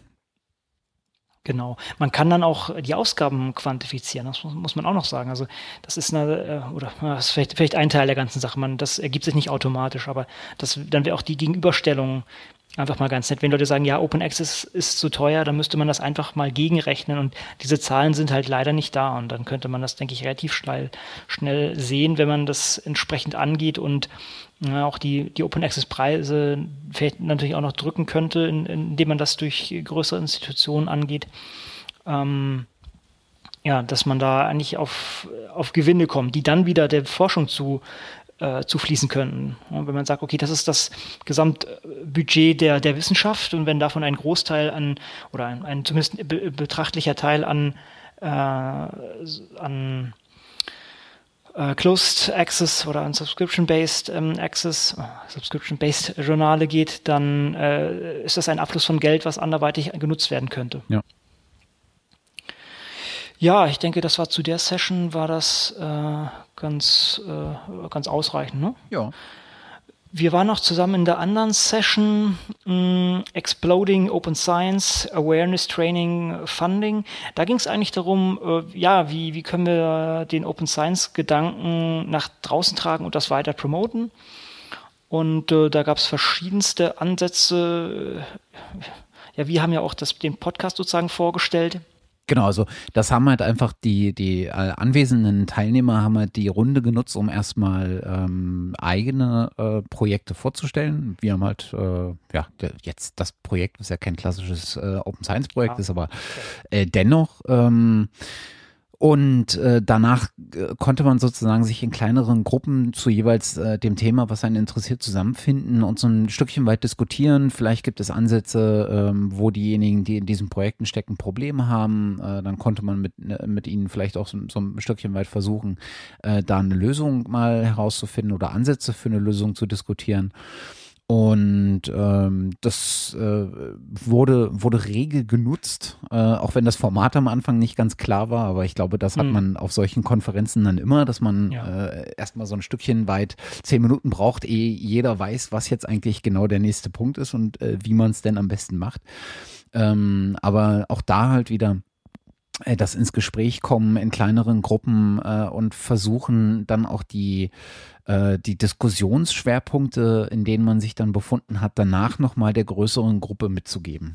Genau. Man kann dann auch die Ausgaben quantifizieren, das muss, muss man auch noch sagen. Also das ist eine, oder das ist vielleicht, vielleicht ein Teil der ganzen Sache. Man, das ergibt sich nicht automatisch, aber das, dann wäre auch die Gegenüberstellung einfach mal ganz nett. Wenn Leute sagen, ja, Open Access ist zu teuer, dann müsste man das einfach mal gegenrechnen und diese Zahlen sind halt leider nicht da und dann könnte man das, denke ich, relativ schnell, schnell sehen, wenn man das entsprechend angeht und ja, auch die, die Open Access Preise vielleicht natürlich auch noch drücken könnte, in, indem man das durch größere Institutionen angeht. Ähm, ja, dass man da eigentlich auf, auf Gewinne kommt, die dann wieder der Forschung zu, äh, zu fließen könnten. Und wenn man sagt, okay, das ist das Gesamtbudget der, der Wissenschaft und wenn davon ein Großteil an, oder ein, ein zumindest be- betrachtlicher Teil an, äh, an Uh, Closed Access oder an Subscription-Based ähm, Access, uh, Subscription-Based Journale geht, dann äh, ist das ein Abfluss von Geld, was anderweitig genutzt werden könnte. Ja. Ja, ich denke, das war zu der Session, war das äh, ganz, äh, ganz ausreichend. Ne? Ja. Wir waren noch zusammen in der anderen Session, mh, Exploding Open Science, Awareness Training, Funding. Da ging es eigentlich darum, äh, ja, wie, wie können wir den Open Science Gedanken nach draußen tragen und das weiter promoten. Und äh, da gab es verschiedenste Ansätze. Ja, wir haben ja auch das, den Podcast sozusagen vorgestellt. Genau, also das haben halt einfach die, die äh, anwesenden Teilnehmer haben halt die Runde genutzt, um erstmal ähm, eigene äh, Projekte vorzustellen. Wir haben halt, äh, ja, jetzt das Projekt, was ja kein klassisches äh, Open Science Projekt ah, ist, aber äh, dennoch ähm, und äh, danach äh, konnte man sozusagen sich in kleineren Gruppen zu jeweils äh, dem Thema, was einen interessiert, zusammenfinden und so ein Stückchen weit diskutieren. Vielleicht gibt es Ansätze, ähm, wo diejenigen, die in diesen Projekten stecken, Probleme haben. Äh, dann konnte man mit, äh, mit ihnen vielleicht auch so, so ein Stückchen weit versuchen, äh, da eine Lösung mal herauszufinden oder Ansätze für eine Lösung zu diskutieren. Und ähm, das äh, wurde, wurde rege genutzt, äh, auch wenn das Format am Anfang nicht ganz klar war. Aber ich glaube, das hat Mhm. man auf solchen Konferenzen dann immer, dass man Ja. äh, erstmal so ein Stückchen weit zehn Minuten braucht, ehe jeder weiß, was jetzt eigentlich genau der nächste Punkt ist und äh, wie man es denn am besten macht. Ähm, aber auch da halt wieder äh, das ins Gespräch kommen in kleineren Gruppen äh, und versuchen dann auch die äh, die Diskussionsschwerpunkte, in denen man sich dann befunden hat, danach nochmal der größeren Gruppe mitzugeben.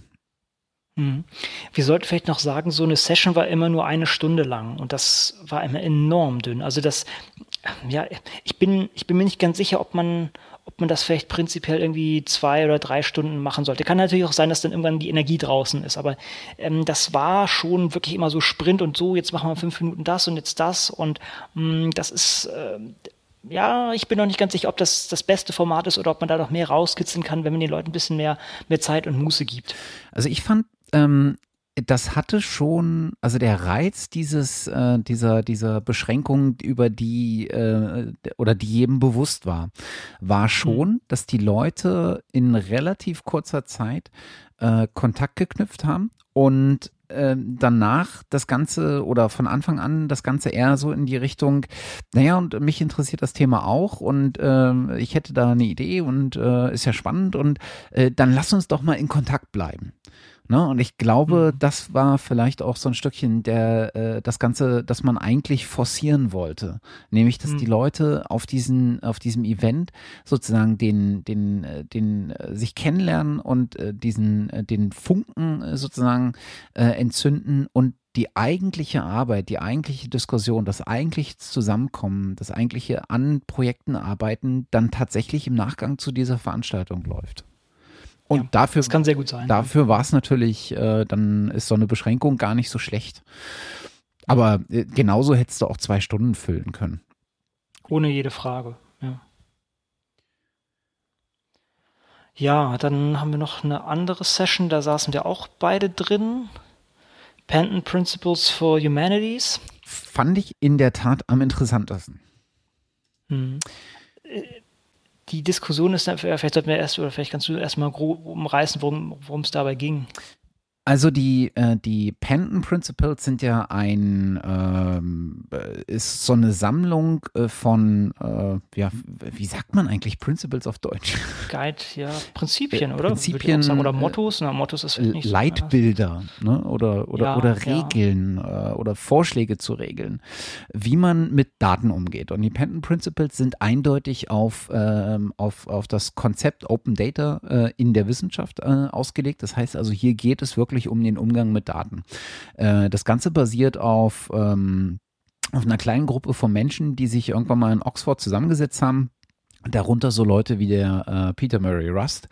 Mhm. Wir sollten vielleicht noch sagen, so eine Session war immer nur eine Stunde lang und das war immer enorm dünn. Also das, ja, ich bin, ich bin mir nicht ganz sicher, ob man, ob man das vielleicht prinzipiell irgendwie zwei oder drei Stunden machen sollte. Kann natürlich auch sein, dass dann irgendwann die Energie draußen ist, aber ähm, das war schon wirklich immer so Sprint und so, jetzt machen wir fünf Minuten das und jetzt das und mh, das ist, äh, ja, ich bin noch nicht ganz sicher, ob das das beste Format ist oder ob man da noch mehr rauskitzeln kann, wenn man den Leuten ein bisschen mehr, mehr Zeit und Muße gibt. Also ich fand, ähm, das hatte schon, also der Reiz dieses, äh, dieser, dieser Beschränkung, über die äh, oder die jedem bewusst war, war schon, Mhm. dass die Leute in relativ kurzer Zeit äh, Kontakt geknüpft haben und äh, danach das Ganze oder von Anfang an das Ganze eher so in die Richtung, naja, und mich interessiert das Thema auch und äh, ich hätte da eine Idee und äh, ist ja spannend und äh, dann lass uns doch mal in Kontakt bleiben. Ne? Und ich glaube, Mhm. das war vielleicht auch so ein Stückchen der, äh, das Ganze, das man eigentlich forcieren wollte. Nämlich, dass die Mhm. Leute auf diesen, auf diesem Event sozusagen den, den, äh, den äh, sich kennenlernen und äh, diesen, äh, den Funken äh, sozusagen äh, entzünden und die eigentliche Arbeit, die eigentliche Diskussion, das eigentliche Zusammenkommen, das eigentliche an Projekten arbeiten, dann tatsächlich im Nachgang zu dieser Veranstaltung läuft. Ja, Und dafür, das kann sehr gut sein. Ja. dafür war es natürlich, äh, dann ist so eine Beschränkung gar nicht so schlecht. Aber äh, genauso hättest du auch zwei Stunden füllen können. Ohne jede Frage. Ja. Ja, dann haben wir noch eine andere Session, da saßen wir auch beide drin. Panton Principles for Humanities. Fand ich in der Tat am interessantesten. Hm. Die Diskussion ist, vielleicht sollten wir erst, oder vielleicht kannst du erstmal grob umreißen, worum es dabei ging. Also die, äh, die Panton Principles sind ja ein, ähm, ist so eine Sammlung äh, von, äh, ja, wie sagt man eigentlich Principles auf Deutsch? Guide, ja, Prinzipien, Äh, oder? Prinzipien, Würde ich auch sagen. Oder Mottos, na, Mottos ist vielleicht nicht so. Leitbilder, ne? oder, oder, Ja, oder ja. Regeln äh, oder Vorschläge zu Regeln, wie man mit Daten umgeht. Und die Panton Principles sind eindeutig auf, ähm, auf, auf das Konzept Open Data äh, in der Wissenschaft äh, ausgelegt. Das heißt also, hier geht es wirklich um den Umgang mit Daten. Äh, das Ganze basiert auf, ähm, auf einer kleinen Gruppe von Menschen, die sich irgendwann mal in Oxford zusammengesetzt haben. Darunter so Leute wie der äh, Peter Murray Rust.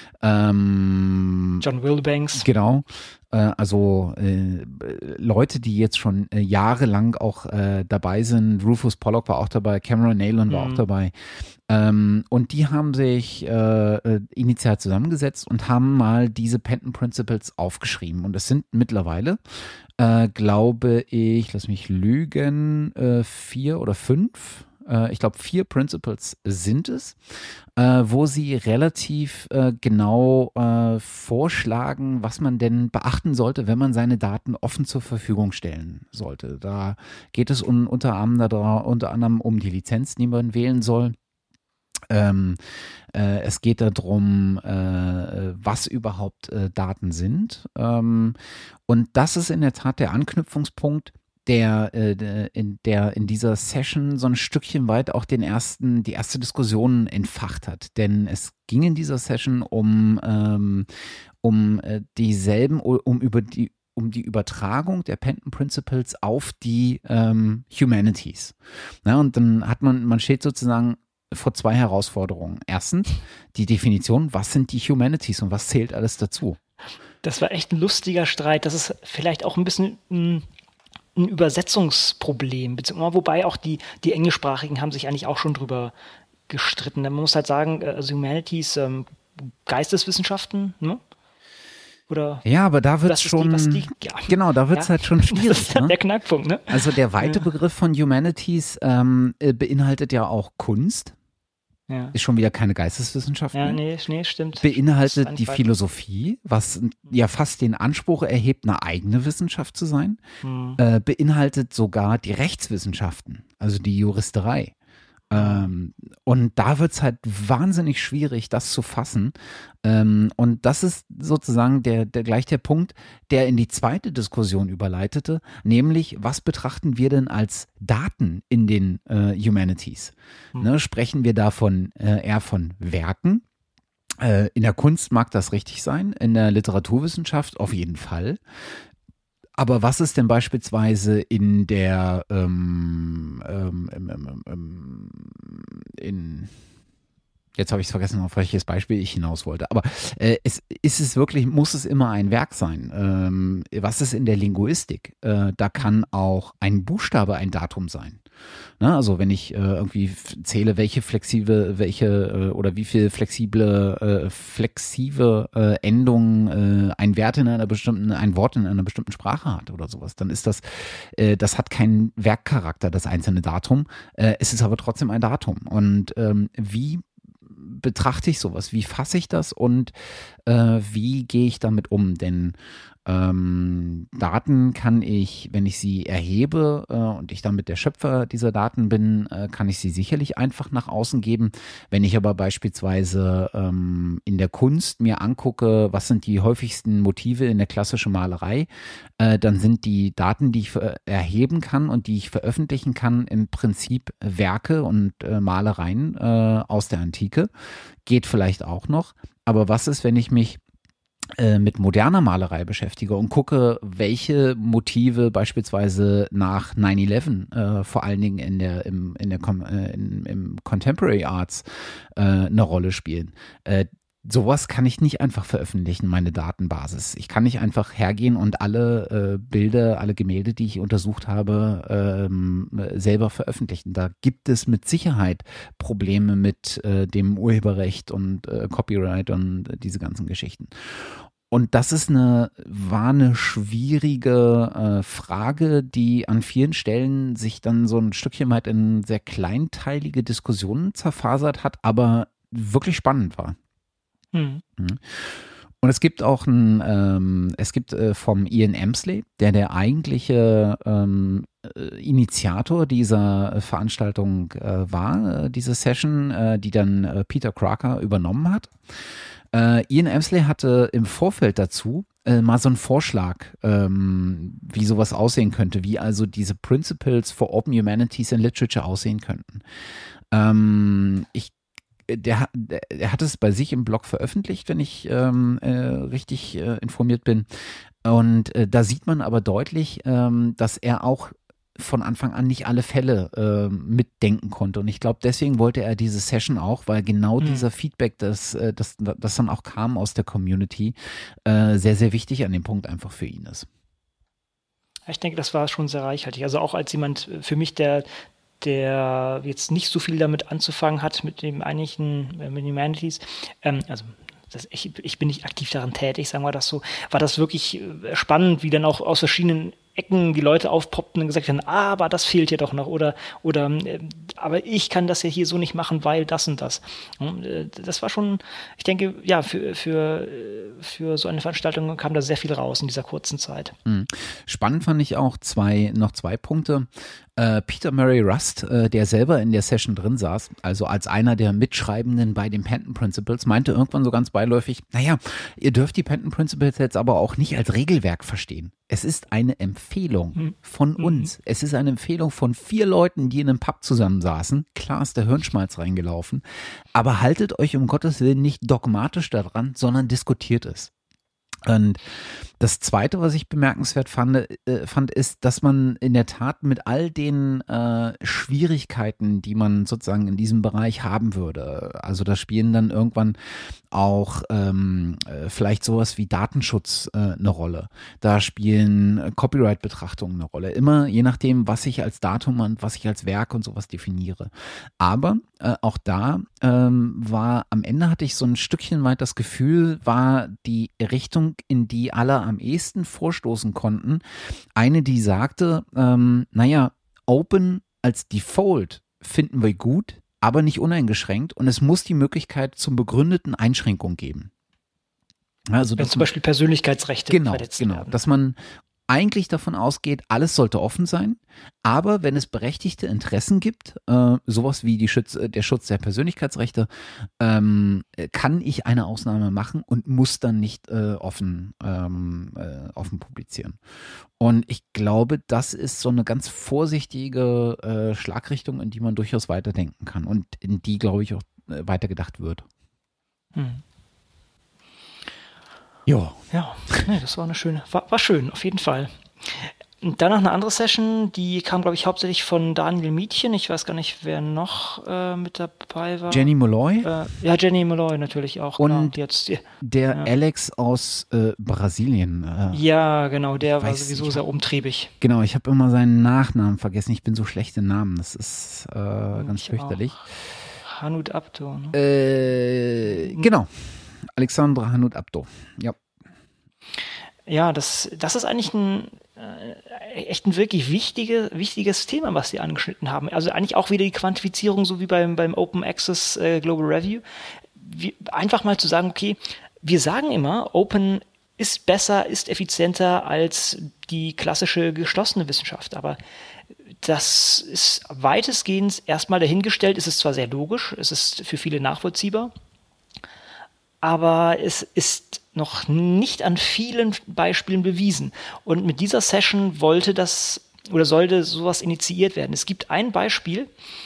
Ähm, John Wilbanks. Genau. Äh, also äh, Leute, die jetzt schon äh, jahrelang auch äh, dabei sind. Rufus Pollock war auch dabei, Cameron Nealon war Mhm. auch dabei. Ähm, und die haben sich äh, initial zusammengesetzt und haben mal diese Panton Principles aufgeschrieben. Und es sind mittlerweile, äh, glaube ich, lass mich lügen, äh, vier oder fünf. Äh, ich glaube, vier Principles sind es, äh, wo sie relativ äh, genau äh, vorschlagen, was man denn beachten sollte, wenn man seine Daten offen zur Verfügung stellen sollte. Da geht es um, unter, anderem, unter anderem um die Lizenz, die man wählen soll. Ähm, äh, es geht darum, äh, was überhaupt äh, Daten sind. Ähm, und das ist in der Tat der Anknüpfungspunkt, der, äh, in, der in dieser Session so ein Stückchen weit auch den ersten, die erste Diskussion entfacht hat. Denn es ging in dieser Session um, ähm, um äh, dieselben, um über die um die Übertragung der Panton Principles auf die ähm, Humanities. Na, und dann hat man, man steht sozusagen vor zwei Herausforderungen. Erstens, die Definition, was sind die Humanities und was zählt alles dazu? Das war echt ein lustiger Streit. Das ist vielleicht auch ein bisschen ein, ein Übersetzungsproblem. Beziehungsweise, wobei auch die, die Englischsprachigen haben sich eigentlich auch schon drüber gestritten. Man muss halt sagen, also Humanities, ähm, Geisteswissenschaften, ne? Oder ja, aber da wird es schon, die, die, ja. genau, da wird es ja. halt schon schwierig. Das ist halt ne? der Knackpunkt, ne? Also der weite ja. Begriff von Humanities ähm, beinhaltet ja auch Kunst. Ja. ist schon wieder keine Geisteswissenschaft Ja, mehr. nee, nee, stimmt. Beinhaltet die Weiter. Philosophie, was ja fast den Anspruch erhebt, eine eigene Wissenschaft zu sein. Hm. Äh, beinhaltet sogar die Rechtswissenschaften, also die Juristerei. Ähm, und da wird es halt wahnsinnig schwierig, das zu fassen. Ähm, und das ist sozusagen der, der gleich der Punkt, der in die zweite Diskussion überleitete, nämlich was betrachten wir denn als Daten in den äh, Humanities? Hm. Ne, sprechen wir davon äh, eher von Werken? Äh, in der Kunst mag das richtig sein, in der Literaturwissenschaft auf jeden Fall. Aber was ist denn beispielsweise in der ähm, ähm, ähm, ähm, in jetzt habe ich es vergessen, auf welches Beispiel ich hinaus wollte. Aber äh, es, ist es wirklich, muss es immer ein Werk sein? Ähm, was ist in der Linguistik? Äh, da kann auch ein Buchstabe ein Datum sein. Ne? Also wenn ich äh, irgendwie zähle, welche flexible, welche äh, oder wie viel flexible, äh, flexive äh, Endungen äh, ein Wert in einer bestimmten, ein Wort in einer bestimmten Sprache hat oder sowas, dann ist das, äh, das hat keinen Werkcharakter, das einzelne Datum. Äh, es ist aber trotzdem ein Datum. Und ähm, wie betrachte ich sowas? Wie fasse ich das und äh, wie gehe ich damit um? Denn ähm, Daten kann ich, wenn ich sie erhebe äh, und ich damit der Schöpfer dieser Daten bin, äh, kann ich sie sicherlich einfach nach außen geben. Wenn ich aber beispielsweise ähm, in der Kunst mir angucke, was sind die häufigsten Motive in der klassischen Malerei, äh, dann sind die Daten, die ich erheben kann und die ich veröffentlichen kann, im Prinzip Werke und äh, Malereien äh, aus der Antike. Geht vielleicht auch noch. Aber was ist, wenn ich mich mit moderner Malerei beschäftige und gucke, welche Motive beispielsweise nach nine eleven äh, vor allen Dingen in der, im, in der äh, in, im Contemporary Arts äh, eine Rolle spielen. Äh, sowas kann ich nicht einfach veröffentlichen, meine Datenbasis. Ich kann nicht einfach hergehen und alle äh, Bilder, alle Gemälde, die ich untersucht habe, ähm, selber veröffentlichen. Da gibt es mit Sicherheit Probleme mit äh, dem Urheberrecht und äh, Copyright und äh, diese ganzen Geschichten. Und das ist eine, war eine schwierige äh, Frage, die an vielen Stellen sich dann so ein Stückchen weit in sehr kleinteilige Diskussionen zerfasert hat, aber wirklich spannend war. Hm. Und es gibt auch ein, ähm, es gibt äh, vom Ian Emsley, der der eigentliche ähm, Initiator dieser Veranstaltung äh, war, äh, diese Session, äh, die dann äh, Peter Kraker übernommen hat. Äh, Ian Emsley hatte im Vorfeld dazu äh, mal so einen Vorschlag, ähm, wie sowas aussehen könnte, wie also diese Principles for Open Humanities in Literature aussehen könnten. Ähm, ich Der, der, der hat es bei sich im Blog veröffentlicht, wenn ich ähm, äh, richtig äh, informiert bin. Und äh, da sieht man aber deutlich, ähm, dass er auch von Anfang an nicht alle Fälle äh, mitdenken konnte. Und ich glaube, deswegen wollte er diese Session auch, weil genau mhm. dieser Feedback, das, das, das dann auch kam aus der Community, äh, sehr, sehr wichtig an dem Punkt einfach für ihn ist. Ich denke, das war schon sehr reichhaltig. Also auch als jemand für mich, der der jetzt nicht so viel damit anzufangen hat, mit dem eigentlichen, mit den Humanities, ähm, also das, ich, ich bin nicht aktiv daran tätig, sagen wir das so, war das wirklich spannend, wie dann auch aus verschiedenen Ecken die Leute aufpoppten und gesagt haben, ah, aber das fehlt ja doch noch oder, oder äh, aber ich kann das ja hier so nicht machen, weil das und das. Und, äh, das war schon, ich denke, ja, für, für, für so eine Veranstaltung kam da sehr viel raus in dieser kurzen Zeit. Mhm. Spannend fand ich auch zwei, noch zwei Punkte. Äh, Peter Murray Rust, äh, der selber in der Session drin saß, also als einer der Mitschreibenden bei den Penton Principles, meinte irgendwann so ganz beiläufig, naja, ihr dürft die Penton Principles jetzt aber auch nicht als Regelwerk verstehen. Es ist eine Empfehlung von uns. Mhm. Es ist eine Empfehlung von vier Leuten, die in einem Pub zusammensaßen. Klar ist der Hirnschmalz reingelaufen, aber haltet euch um Gottes Willen nicht dogmatisch daran, sondern diskutiert es. Und das Zweite, was ich bemerkenswert fand, äh, fand, ist, dass man in der Tat mit all den äh, Schwierigkeiten, die man sozusagen in diesem Bereich haben würde, also da spielen dann irgendwann auch ähm, vielleicht sowas wie Datenschutz äh, eine Rolle. Da spielen Copyright-Betrachtungen eine Rolle. Immer je nachdem, was ich als Datum und was ich als Werk und sowas definiere. Aber äh, auch da ähm, war, am Ende hatte ich so ein Stückchen weit das Gefühl, war die Richtung, in die alle am ehesten vorstoßen konnten, eine, die sagte, ähm, naja, Open als Default finden wir gut, aber nicht uneingeschränkt. Und es muss die Möglichkeit zum begründeten Einschränkung geben. Also, Wenn zum Beispiel Persönlichkeitsrechte genau, verletzt genau, werden. Dass man eigentlich davon ausgeht, alles sollte offen sein, aber wenn es berechtigte Interessen gibt, äh, sowas wie die Schutz, der Schutz der Persönlichkeitsrechte, ähm, kann ich eine Ausnahme machen und muss dann nicht äh, offen, ähm, äh, offen publizieren. Und ich glaube, das ist so eine ganz vorsichtige äh, Schlagrichtung, in die man durchaus weiterdenken kann und in die, glaube ich, auch äh, weitergedacht wird. Hm. Ja. Ja, nee, das war eine schöne, war, war schön, auf jeden Fall. Und danach eine andere Session, die kam, glaube ich, hauptsächlich von Daniel Mietchen. Ich weiß gar nicht, wer noch äh, mit dabei war. Jenny Molloy. Äh, ja, Jenny Molloy natürlich auch. Und klar. Die jetzt, die, der ja. Alex aus äh, Brasilien. Äh, ja, genau, der war weiß, sowieso ich, sehr umtriebig. Genau, ich habe immer seinen Nachnamen vergessen. Ich bin so schlecht in Namen. Das ist äh, ganz ich fürchterlich. Auch. Hanut Abdo. Ne? Äh, genau. Alexandra Hanut Abdo. Ja. Ja, das, das ist eigentlich ein äh, echt ein wirklich wichtige, wichtiges Thema, was Sie angeschnitten haben. Also eigentlich auch wieder die Quantifizierung, so wie beim, beim Open Access äh, Global Review. Wie, einfach mal zu sagen, okay, wir sagen immer, Open ist besser, ist effizienter als die klassische geschlossene Wissenschaft, aber das ist weitestgehend erstmal dahingestellt. Es ist zwar sehr logisch, es ist für viele nachvollziehbar, aber es ist noch nicht an vielen Beispielen bewiesen. Und mit dieser Session wollte das oder sollte sowas initiiert werden. Es gibt ein Beispiel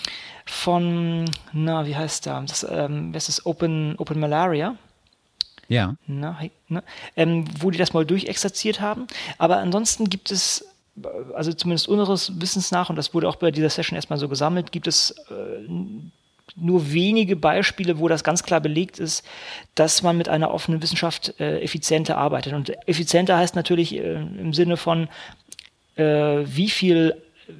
von, na, wie heißt der? Das, ähm, das ist Open, Open Malaria. Ja. Na, ne? ähm, wo die das mal durchexerziert haben. Aber ansonsten gibt es, also zumindest unseres Wissens nach, und das wurde auch bei dieser Session erstmal so gesammelt, gibt es äh, nur wenige Beispiele, wo das ganz klar belegt ist, dass man mit einer offenen Wissenschaft äh, effizienter arbeitet. Und effizienter heißt natürlich äh, im Sinne von, äh, wie viel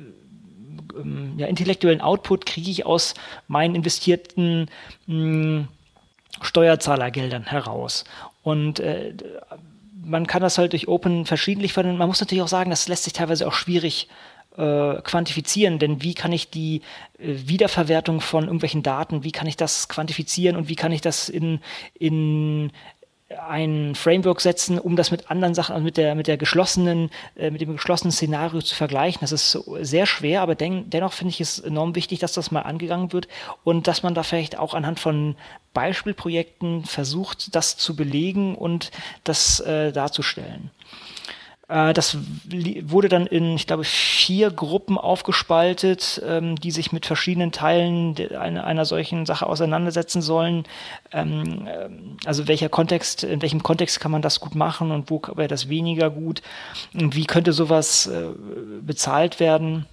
äh, ja, intellektuellen Output kriege ich aus meinen investierten mh, Steuerzahlergeldern heraus. Und äh, man kann das halt durch Open verschiedentlich verwenden. Man muss natürlich auch sagen, das lässt sich teilweise auch schwierig äh, quantifizieren, denn wie kann ich die äh, Wiederverwertung von irgendwelchen Daten, wie kann ich das quantifizieren und wie kann ich das in, in ein Framework setzen, um das mit anderen Sachen, also mit der, mit der geschlossenen, äh, mit dem geschlossenen Szenario zu vergleichen. Das ist sehr schwer, aber den, dennoch finde ich es enorm wichtig, dass das mal angegangen wird und dass man da vielleicht auch anhand von Beispielprojekten versucht, das zu belegen und das äh, darzustellen. Äh, das wurde dann in, ich glaube, vier Gruppen aufgespaltet, ähm, die sich mit verschiedenen Teilen de, einer, einer solchen Sache auseinandersetzen sollen. Ähm, also welcher Kontext, in welchem Kontext kann man das gut machen und wo wäre das weniger gut? Und wie könnte sowas äh, bezahlt werden?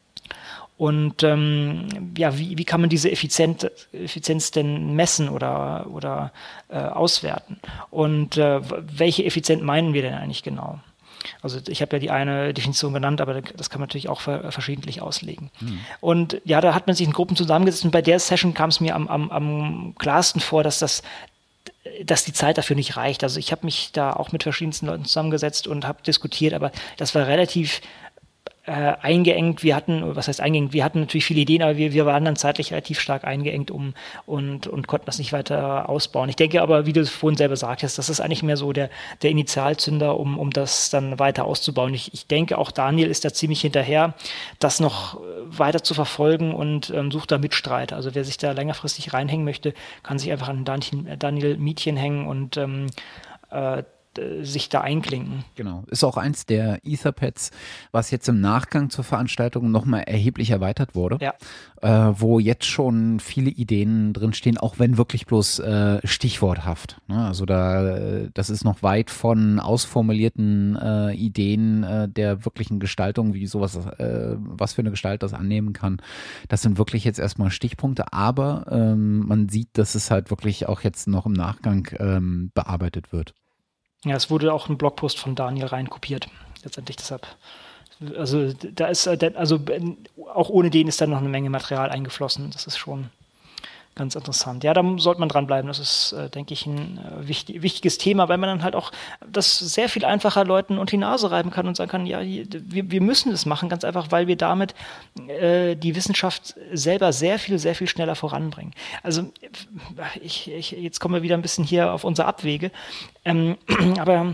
Und ähm, ja, wie, wie kann man diese Effizient, Effizienz denn messen oder, oder äh, auswerten? Und äh, welche Effizienz meinen wir denn eigentlich genau? Also ich habe ja die eine Definition genannt, aber das kann man natürlich auch ver- verschiedentlich auslegen. Hm. Und ja, da hat man sich in Gruppen zusammengesetzt und bei der Session kam es mir am, am, am klarsten vor, dass das dass die Zeit dafür nicht reicht. Also ich habe mich da auch mit verschiedensten Leuten zusammengesetzt und habe diskutiert, aber das war relativ äh, eingeengt. Wir hatten, was heißt eingeengt? Wir hatten natürlich viele Ideen, aber wir, wir waren dann zeitlich relativ stark eingeengt um und, und konnten das nicht weiter ausbauen. Ich denke aber, wie du vorhin selber sagtest, das ist eigentlich mehr so der, der Initialzünder, um, um das dann weiter auszubauen. Ich, ich denke, auch Daniel ist da ziemlich hinterher, das noch weiter zu verfolgen und ähm, sucht da Mitstreiter. Also wer sich da längerfristig reinhängen möchte, kann sich einfach an Daniel, Daniel Mietchen hängen und ähm, äh, sich da einklinken. Genau. Ist auch eins der Etherpads, was jetzt im Nachgang zur Veranstaltung nochmal erheblich erweitert wurde, ja. äh, wo jetzt schon viele Ideen drinstehen, auch wenn wirklich bloß äh, stichworthaft. Ne? Also da, das ist noch weit von ausformulierten äh, Ideen äh, der wirklichen Gestaltung, wie sowas, äh, was für eine Gestalt das annehmen kann. Das sind wirklich jetzt erstmal Stichpunkte, aber ähm, man sieht, dass es halt wirklich auch jetzt noch im Nachgang ähm, bearbeitet wird. Ja, es wurde auch ein Blogpost von Daniel reinkopiert, letztendlich deshalb. Also da ist, also auch ohne den ist da noch eine Menge Material eingeflossen. Das ist schon ganz interessant. Ja, da sollte man dranbleiben. Das ist, äh, denke ich, ein äh, wichtig, wichtiges Thema, weil man dann halt auch das sehr viel einfacher Leuten unter die Nase reiben kann und sagen kann, ja, wir, wir müssen das machen, ganz einfach, weil wir damit äh, die Wissenschaft selber sehr viel, sehr viel schneller voranbringen. Also ich, ich, jetzt kommen wir wieder ein bisschen hier auf unsere Abwege, ähm, aber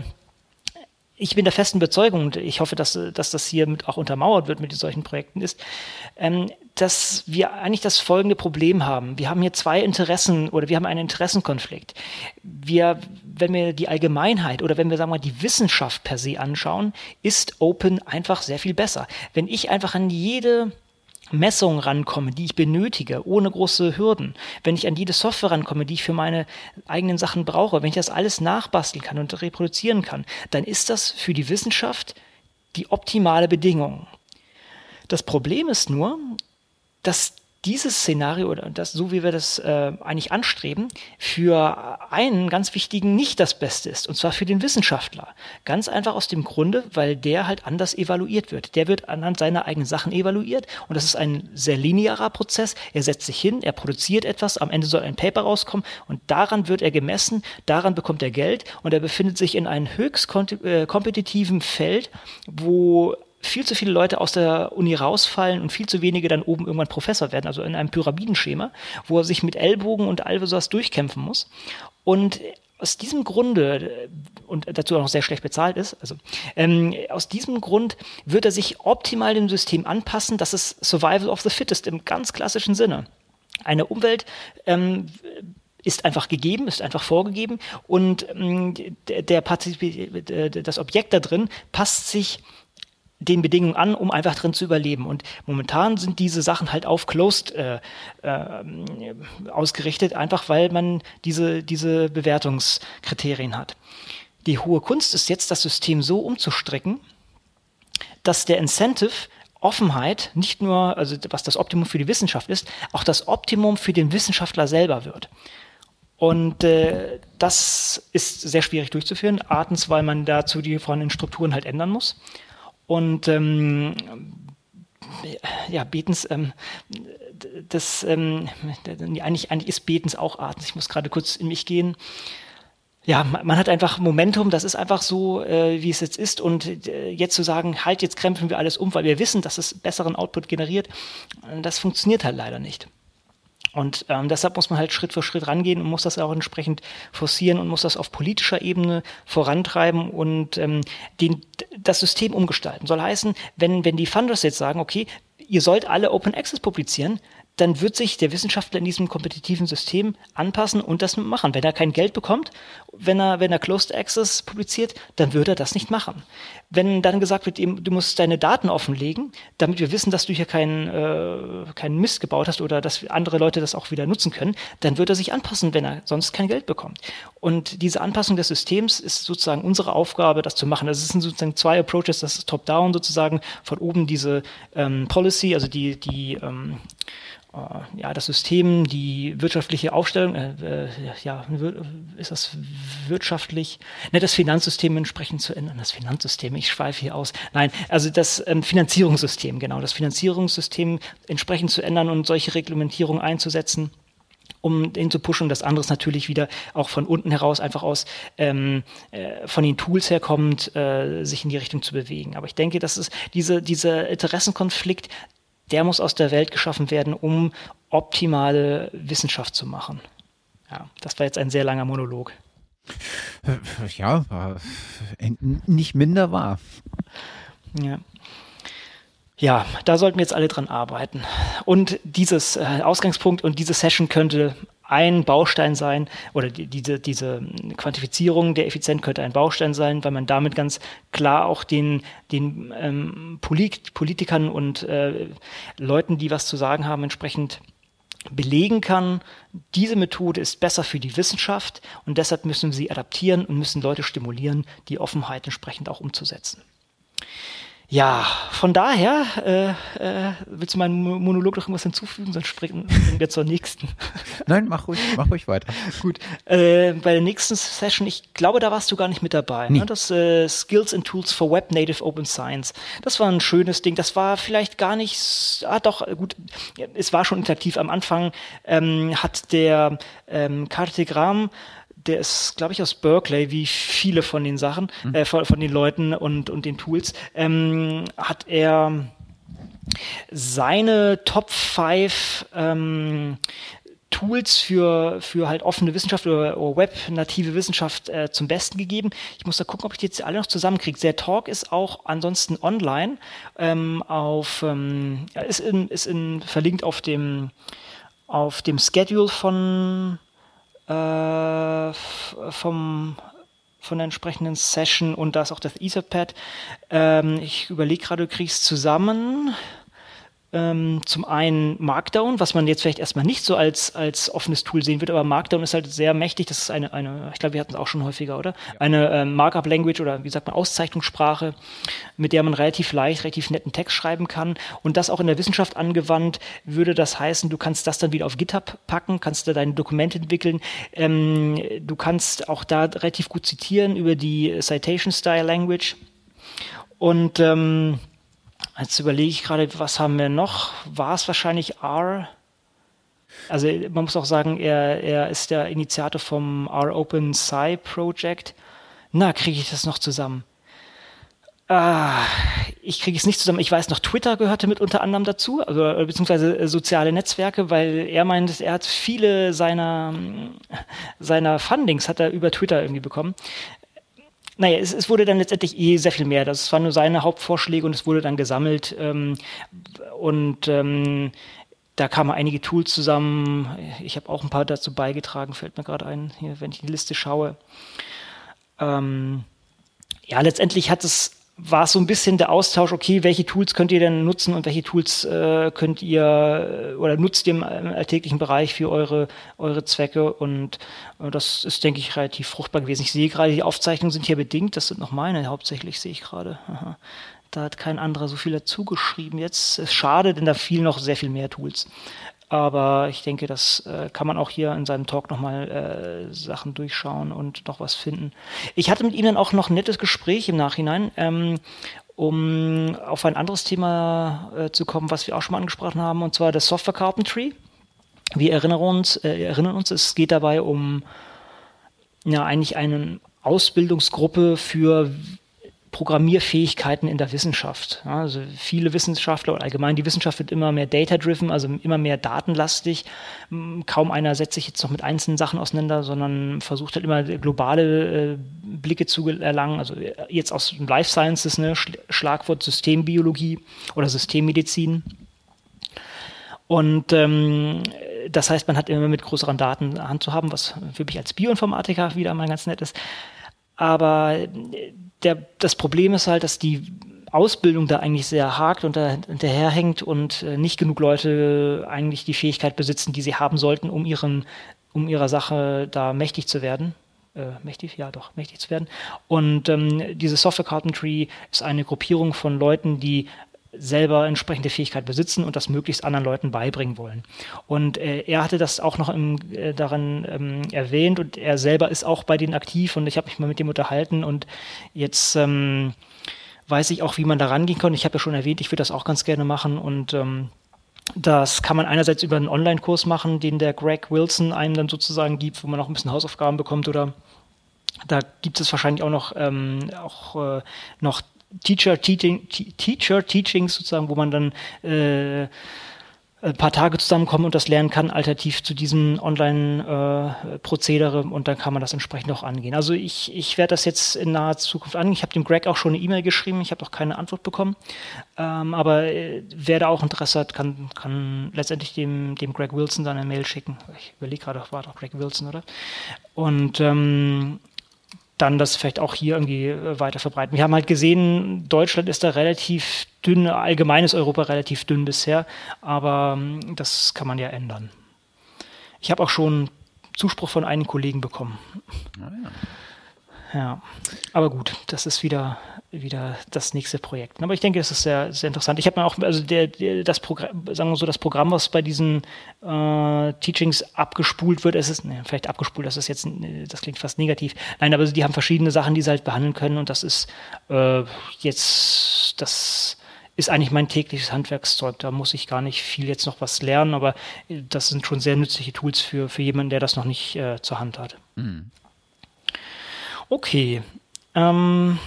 ich bin der festen Überzeugung, und ich hoffe, dass, dass das hier mit auch untermauert wird mit solchen Projekten, ist, ähm, dass wir eigentlich das folgende Problem haben. Wir haben hier zwei Interessen oder wir haben einen Interessenkonflikt. Wir, wenn wir die Allgemeinheit oder wenn wir sagen wir mal die Wissenschaft per se anschauen, ist Open einfach sehr viel besser. Wenn ich einfach an jede Messungen rankomme, die ich benötige, ohne große Hürden, wenn ich an jede Software rankomme, die ich für meine eigenen Sachen brauche, wenn ich das alles nachbasteln kann und reproduzieren kann, dann ist das für die Wissenschaft die optimale Bedingung. Das Problem ist nur, dass dieses Szenario oder das, so wie wir das äh, eigentlich anstreben, für einen ganz wichtigen nicht das Beste ist, und zwar für den Wissenschaftler. Ganz einfach aus dem Grunde, weil der halt anders evaluiert wird. Der wird anhand seiner eigenen Sachen evaluiert und das ist ein sehr linearer Prozess. Er setzt sich hin, er produziert etwas, am Ende soll ein Paper rauskommen und daran wird er gemessen, daran bekommt er Geld und er befindet sich in einem höchst äh, kompetitiven Feld, wo viel zu viele Leute aus der Uni rausfallen und viel zu wenige dann oben irgendwann Professor werden, also in einem Pyramidenschema, wo er sich mit Ellbogen und all sowas durchkämpfen muss. Und aus diesem Grunde, und dazu auch noch sehr schlecht bezahlt ist, also ähm, aus diesem Grund wird er sich optimal dem System anpassen. Das ist Survival of the Fittest im ganz klassischen Sinne. Eine Umwelt ähm, ist einfach gegeben, ist einfach vorgegeben und ähm, der, der Partizip- das Objekt da drin passt sich den Bedingungen an, um einfach drin zu überleben. Und momentan sind diese Sachen halt auf Closed äh, äh, ausgerichtet, einfach weil man diese, diese Bewertungskriterien hat. Die hohe Kunst ist jetzt, das System so umzustricken, dass der Incentive Offenheit nicht nur, also was das Optimum für die Wissenschaft ist, auch das Optimum für den Wissenschaftler selber wird. Und äh, das ist sehr schwierig durchzuführen, artens, weil man dazu die vorhandenen Strukturen halt ändern muss. Und ähm, ja, Betens, ähm, das, ähm, eigentlich, eigentlich ist Betens auch Artens. Ich muss gerade kurz in mich gehen. Ja, man hat einfach Momentum, das ist einfach so, äh, wie es jetzt ist. Und äh, jetzt zu sagen, halt, jetzt krempeln wir alles um, weil wir wissen, dass es besseren Output generiert, das funktioniert halt leider nicht. Und ähm, deshalb muss man halt Schritt für Schritt rangehen und muss das auch entsprechend forcieren und muss das auf politischer Ebene vorantreiben und ähm, den, das System umgestalten. Soll heißen, wenn, wenn die Funders jetzt sagen, okay, ihr sollt alle Open Access publizieren, dann wird sich der Wissenschaftler in diesem kompetitiven System anpassen und das machen. Wenn er kein Geld bekommt, wenn er, wenn er Closed Access publiziert, dann würde er das nicht machen. Wenn dann gesagt wird, du musst deine Daten offenlegen, damit wir wissen, dass du hier keinen äh, keinen Mist gebaut hast oder dass andere Leute das auch wieder nutzen können, dann wird er sich anpassen, wenn er sonst kein Geld bekommt. Und diese Anpassung des Systems ist sozusagen unsere Aufgabe, das zu machen. Das sind sozusagen zwei Approaches, das ist Top-Down sozusagen, von oben diese ähm, Policy, also die, die ähm, ja, das System, die wirtschaftliche Aufstellung, äh, ja, ist das wirtschaftlich, ne, das Finanzsystem entsprechend zu ändern, das Finanzsystem, ich schweife hier aus, nein, also das ähm, Finanzierungssystem, genau, das Finanzierungssystem entsprechend zu ändern und solche Reglementierungen einzusetzen, um den zu pushen. Das andere ist natürlich wieder auch von unten heraus, einfach aus ähm, äh, von den Tools herkommend, äh, sich in die Richtung zu bewegen. Aber ich denke, dass es diese, dieser Interessenkonflikt, der muss aus der Welt geschaffen werden, um optimale Wissenschaft zu machen. Ja, das war jetzt ein sehr langer Monolog. Ja, nicht minder wahr. Ja. Ja, da sollten wir jetzt alle dran arbeiten. Und dieses äh, Ausgangspunkt und diese Session könnte ein Baustein sein, oder die, diese, diese Quantifizierung der Effizienz könnte ein Baustein sein, weil man damit ganz klar auch den, den ähm, Polit- Politikern und äh, Leuten, die was zu sagen haben, entsprechend belegen kann, diese Methode ist besser für die Wissenschaft und deshalb müssen wir sie adaptieren und müssen Leute stimulieren, die Offenheit entsprechend auch umzusetzen. Ja, von daher, äh, äh, willst du meinen Monolog noch irgendwas hinzufügen, sonst springen wir zur nächsten. Nein, mach ruhig, mach ruhig weiter. Gut, äh, bei der nächsten Session, ich glaube, da warst du gar nicht mit dabei. Nee. Ne? Das äh, Skills and Tools for Web Native Open Science. Das war ein schönes Ding. Das war vielleicht gar nicht, ah doch, gut, es war schon interaktiv. Am Anfang ähm, hat der ähm, Kartigram, der ist, glaube ich, aus Berkeley, wie viele von den Sachen, mhm. äh, von, von den Leuten und, und den Tools, ähm, hat er seine Top fünf ähm, Tools für, für halt offene Wissenschaft oder, oder web-native Wissenschaft äh, zum Besten gegeben. Ich muss da gucken, ob ich die jetzt alle noch zusammenkriege. Der Talk ist auch ansonsten online, ähm, auf, ähm, ist, in, ist in, verlinkt auf dem, auf dem Schedule von Äh, vom, von der entsprechenden Session und da ist auch das Etherpad. Ähm, ich überlege gerade, du kriegst zusammen ähm, zum einen Markdown, was man jetzt vielleicht erstmal nicht so als, als offenes Tool sehen wird, aber Markdown ist halt sehr mächtig. Das ist eine, eine ich glaube, wir hatten es auch schon häufiger, oder? Ja. Eine ähm, Markup-Language oder wie sagt man, Auszeichnungssprache, mit der man relativ leicht, relativ netten Text schreiben kann. Und das auch in der Wissenschaft angewandt, würde das heißen, du kannst das dann wieder auf GitHub packen, kannst da deine Dokumente entwickeln. Ähm, du kannst auch da relativ gut zitieren über die Citation-Style-Language. Und ähm, jetzt überlege ich gerade, was haben wir noch? War es wahrscheinlich R? Also man muss auch sagen, er, er ist der Initiator vom R Open Sci Project. Na, kriege ich das noch zusammen? Ah, ich kriege es nicht zusammen. Ich weiß noch, Twitter gehörte mit unter anderem dazu, also beziehungsweise soziale Netzwerke, weil er meint, er hat viele seiner, seiner Fundings hat er über Twitter irgendwie bekommen. Naja, es, es wurde dann letztendlich eh sehr viel mehr. Das waren nur seine Hauptvorschläge und es wurde dann gesammelt. Ähm, und ähm, da kamen einige Tools zusammen. Ich habe auch ein paar dazu beigetragen, fällt mir gerade ein, hier, wenn ich die Liste schaue. Ähm, ja, letztendlich hat es, war es so ein bisschen der Austausch, okay, welche Tools könnt ihr denn nutzen und welche Tools äh, könnt ihr oder nutzt ihr im alltäglichen Bereich für eure, eure Zwecke und äh, das ist, denke ich, relativ fruchtbar gewesen. Ich sehe gerade, die Aufzeichnungen sind hier bedingt, das sind noch meine hauptsächlich, sehe ich gerade. Aha. Da hat kein anderer so viel dazu geschrieben. Jetzt ist schade, denn da fielen noch sehr viel mehr Tools. Aber ich denke, das äh, kann man auch hier in seinem Talk nochmal äh, Sachen durchschauen und noch was finden. Ich hatte mit ihm dann auch noch ein nettes Gespräch im Nachhinein, ähm, um auf ein anderes Thema äh, zu kommen, was wir auch schon mal angesprochen haben, und zwar das Software Carpentry. Wir erinnern uns, äh, erinnern uns, es geht dabei um ja eigentlich eine Ausbildungsgruppe für Programmierfähigkeiten in der Wissenschaft. Ja, also viele Wissenschaftler oder allgemein die Wissenschaft wird immer mehr data-driven, also immer mehr datenlastig. Kaum einer setzt sich jetzt noch mit einzelnen Sachen auseinander, sondern versucht halt immer globale äh, Blicke zu erlangen. Also jetzt aus Life Sciences, ne, Schlagwort Systembiologie oder Systemmedizin. Und ähm, das heißt, man hat immer mit größeren Daten Hand zu haben, was für mich als Bioinformatiker wieder mal ganz nett ist. Aber der, das Problem ist halt, dass die Ausbildung da eigentlich sehr hakt und da hinterherhängt und äh, nicht genug Leute eigentlich die Fähigkeit besitzen, die sie haben sollten, um ihren, um ihrer Sache da mächtig zu werden. Äh, mächtig? Ja, doch, mächtig zu werden. Und ähm, diese Software Carpentry ist eine Gruppierung von Leuten, die selber entsprechende Fähigkeit besitzen und das möglichst anderen Leuten beibringen wollen. Und äh, er hatte das auch noch im, äh, daran ähm, erwähnt und er selber ist auch bei denen aktiv und ich habe mich mal mit dem unterhalten und jetzt ähm, weiß ich auch, wie man da rangehen kann. Ich habe ja schon erwähnt, ich würde das auch ganz gerne machen und ähm, das kann man einerseits über einen Online-Kurs machen, den der Greg Wilson einem dann sozusagen gibt, wo man auch ein bisschen Hausaufgaben bekommt oder da gibt es wahrscheinlich auch noch, ähm, auch, äh, noch Teacher, Teaching, Teacher Teachings sozusagen, wo man dann äh, ein paar Tage zusammenkommen und das lernen kann, alternativ zu diesem Online-Prozedere äh, und dann kann man das entsprechend auch angehen. Also ich, ich werde das jetzt in naher Zukunft angehen. Ich habe dem Greg auch schon eine E-Mail geschrieben, ich habe auch keine Antwort bekommen, ähm, aber äh, wer da auch Interesse hat, kann, kann letztendlich dem, dem Greg Wilson dann eine Mail schicken. Ich überlege gerade, war doch Greg Wilson, oder? Und ähm, dann das vielleicht auch hier irgendwie weiter verbreiten. Wir haben halt gesehen, Deutschland ist da relativ dünn, allgemein ist Europa relativ dünn bisher, aber das kann man ja ändern. Ich habe auch schon Zuspruch von einigen Kollegen bekommen. Ah, ja. Ja, aber gut, das ist wieder, wieder das nächste Projekt. Aber ich denke, das ist sehr, sehr interessant. Ich habe mir auch, also der, der, das Programm, sagen wir so, das Programm, was bei diesen äh, Teachings abgespult wird, es ist, ne, vielleicht abgespult, das ist jetzt, das klingt fast negativ. Nein, aber die haben verschiedene Sachen, die sie halt behandeln können und das ist äh, jetzt, das ist eigentlich mein tägliches Handwerkszeug. Da muss ich gar nicht viel jetzt noch was lernen, aber das sind schon sehr nützliche Tools für, für jemanden, der das noch nicht äh, zur Hand hat. Mhm. Okay. Ähm,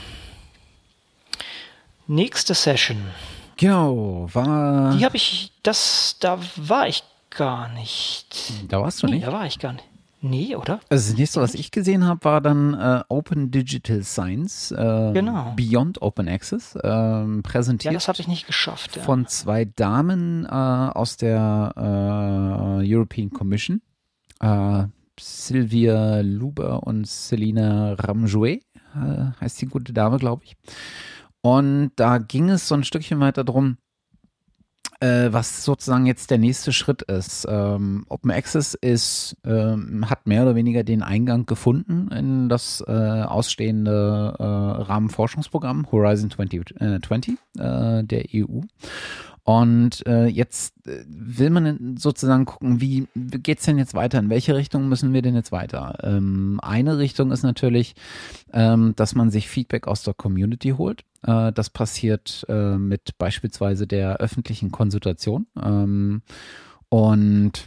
nächste Session. Genau, war. Die habe ich, das, da war ich gar nicht. Da warst du nee, nicht? Da war ich gar nicht. Nee, oder? Also das nächste, was ich gesehen habe, war dann äh, Open Digital Science, äh, genau. Beyond Open Access, äh, präsentiert. Ja, das habe ich nicht geschafft. Ja. Von zwei Damen äh, aus der äh, European Commission. Äh, Sylvia Luber und Selina Ramjouet, äh, heißt die gute Dame, glaube ich. Und da ging es so ein Stückchen weiter drum, äh, was sozusagen jetzt der nächste Schritt ist. Ähm, Open Access ist, ähm, hat mehr oder weniger den Eingang gefunden in das äh, ausstehende äh, Rahmenforschungsprogramm Horizon zwanzig zwanzig äh, der E U. Und äh, jetzt äh, will man sozusagen gucken, wie geht's denn jetzt weiter? In welche Richtung müssen wir denn jetzt weiter? Ähm, eine Richtung ist natürlich, ähm, dass man sich Feedback aus der Community holt. Äh, das passiert äh, mit beispielsweise der öffentlichen Konsultation. Ähm, und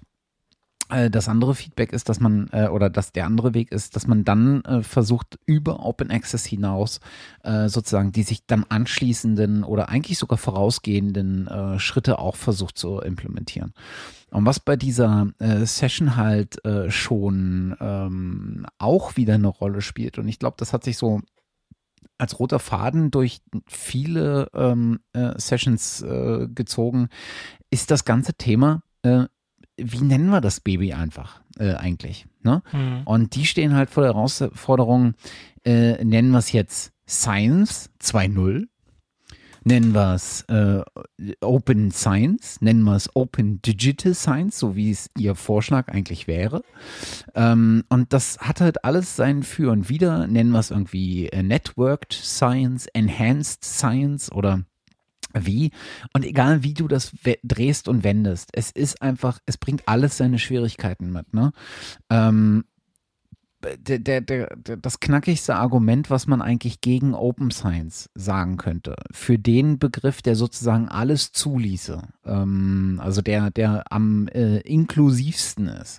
das andere Feedback ist, dass man, äh, oder dass der andere Weg ist, dass man dann äh, versucht, über Open Access hinaus äh, sozusagen die sich dann anschließenden oder eigentlich sogar vorausgehenden äh, Schritte auch versucht zu implementieren. Und was bei dieser äh, Session halt äh, schon ähm, auch wieder eine Rolle spielt, und ich glaube, das hat sich so als roter Faden durch viele ähm, äh, Sessions äh, gezogen, ist das ganze Thema, äh, wie nennen wir das Baby einfach äh, eigentlich? Ne? Mhm. Und die stehen halt vor der Herausforderung, äh, nennen wir es jetzt Science zwei Punkt null, nennen wir es äh, Open Science, nennen wir es Open Digital Science, so wie es ihr Vorschlag eigentlich wäre. Ähm, und das hat halt alles sein Für und Wider, nennen wir es irgendwie äh, Networked Science, Enhanced Science oder wie. Und egal wie du das we- drehst und wendest, es ist einfach, es bringt alles seine Schwierigkeiten mit, ne? Ähm, der, der, der, das knackigste Argument, was man eigentlich gegen Open Science sagen könnte, für den Begriff, der sozusagen alles zuließe, ähm, also der, der am äh, inklusivsten ist,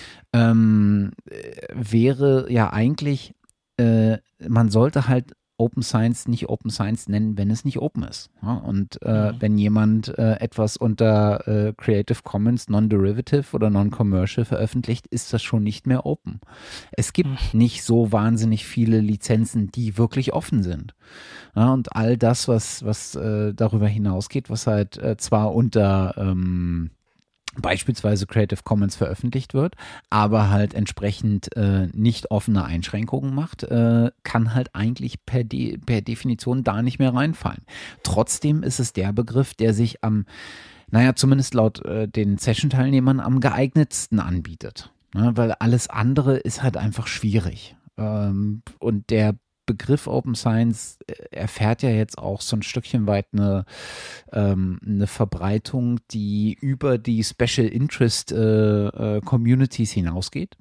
ähm, wäre ja eigentlich, äh, man sollte halt Open Science nicht Open Science nennen, wenn es nicht open ist. Ja, und äh, mhm. wenn jemand äh, etwas unter äh, Creative Commons Non-Derivative oder Non-Commercial veröffentlicht, ist das schon nicht mehr open. Es gibt mhm. nicht so wahnsinnig viele Lizenzen, die wirklich offen sind. Ja, und all das, was, was äh, darüber hinausgeht, was halt äh, zwar unter ähm, beispielsweise Creative Commons veröffentlicht wird, aber halt entsprechend äh, nicht offene Einschränkungen macht, äh, kann halt eigentlich per, De- per Definition da nicht mehr reinfallen. Trotzdem ist es der Begriff, der sich am, naja, zumindest laut äh, den Session-Teilnehmern am geeignetsten anbietet. Ne? Weil alles andere ist halt einfach schwierig. Ähm, und der Begriff Open Science erfährt ja jetzt auch so ein Stückchen weit eine, ähm, eine Verbreitung, die über die Special Interest äh, äh, Communities hinausgeht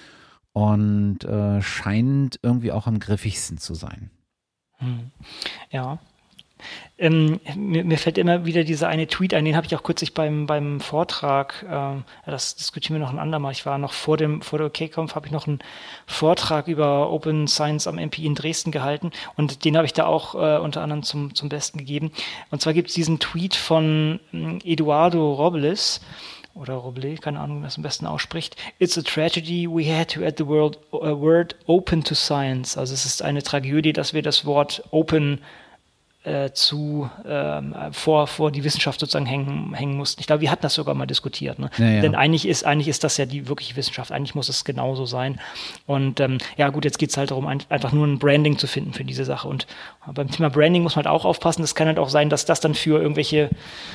und äh, scheint irgendwie auch am griffigsten zu sein. Hm. Ja. Ähm, mir, mir fällt immer wieder dieser eine Tweet ein, den habe ich auch kürzlich beim, beim Vortrag, ähm, das diskutieren wir noch ein andermal, ich war noch vor dem vor der OKConf, habe ich noch einen Vortrag über Open Science am M P I in Dresden gehalten und den habe ich da auch äh, unter anderem zum, zum Besten gegeben. Und zwar gibt es diesen Tweet von ähm, Eduardo Robles, oder Robles, keine Ahnung, wie man das am besten ausspricht. It's a tragedy we had to add the word, uh, word open to science. Also es ist eine Tragödie, dass wir das Wort open Äh, zu ähm, vor, vor die Wissenschaft sozusagen hängen, hängen mussten. Ich glaube, wir hatten das sogar mal diskutiert. Ne? Ja, ja. Denn eigentlich ist, eigentlich ist das ja die wirkliche Wissenschaft. Eigentlich muss es genauso sein. Und ähm, ja gut, jetzt geht es halt darum, ein, einfach nur ein Branding zu finden für diese Sache. Und beim Thema Branding muss man halt auch aufpassen. Es kann halt auch sein, dass das dann für irgendwelche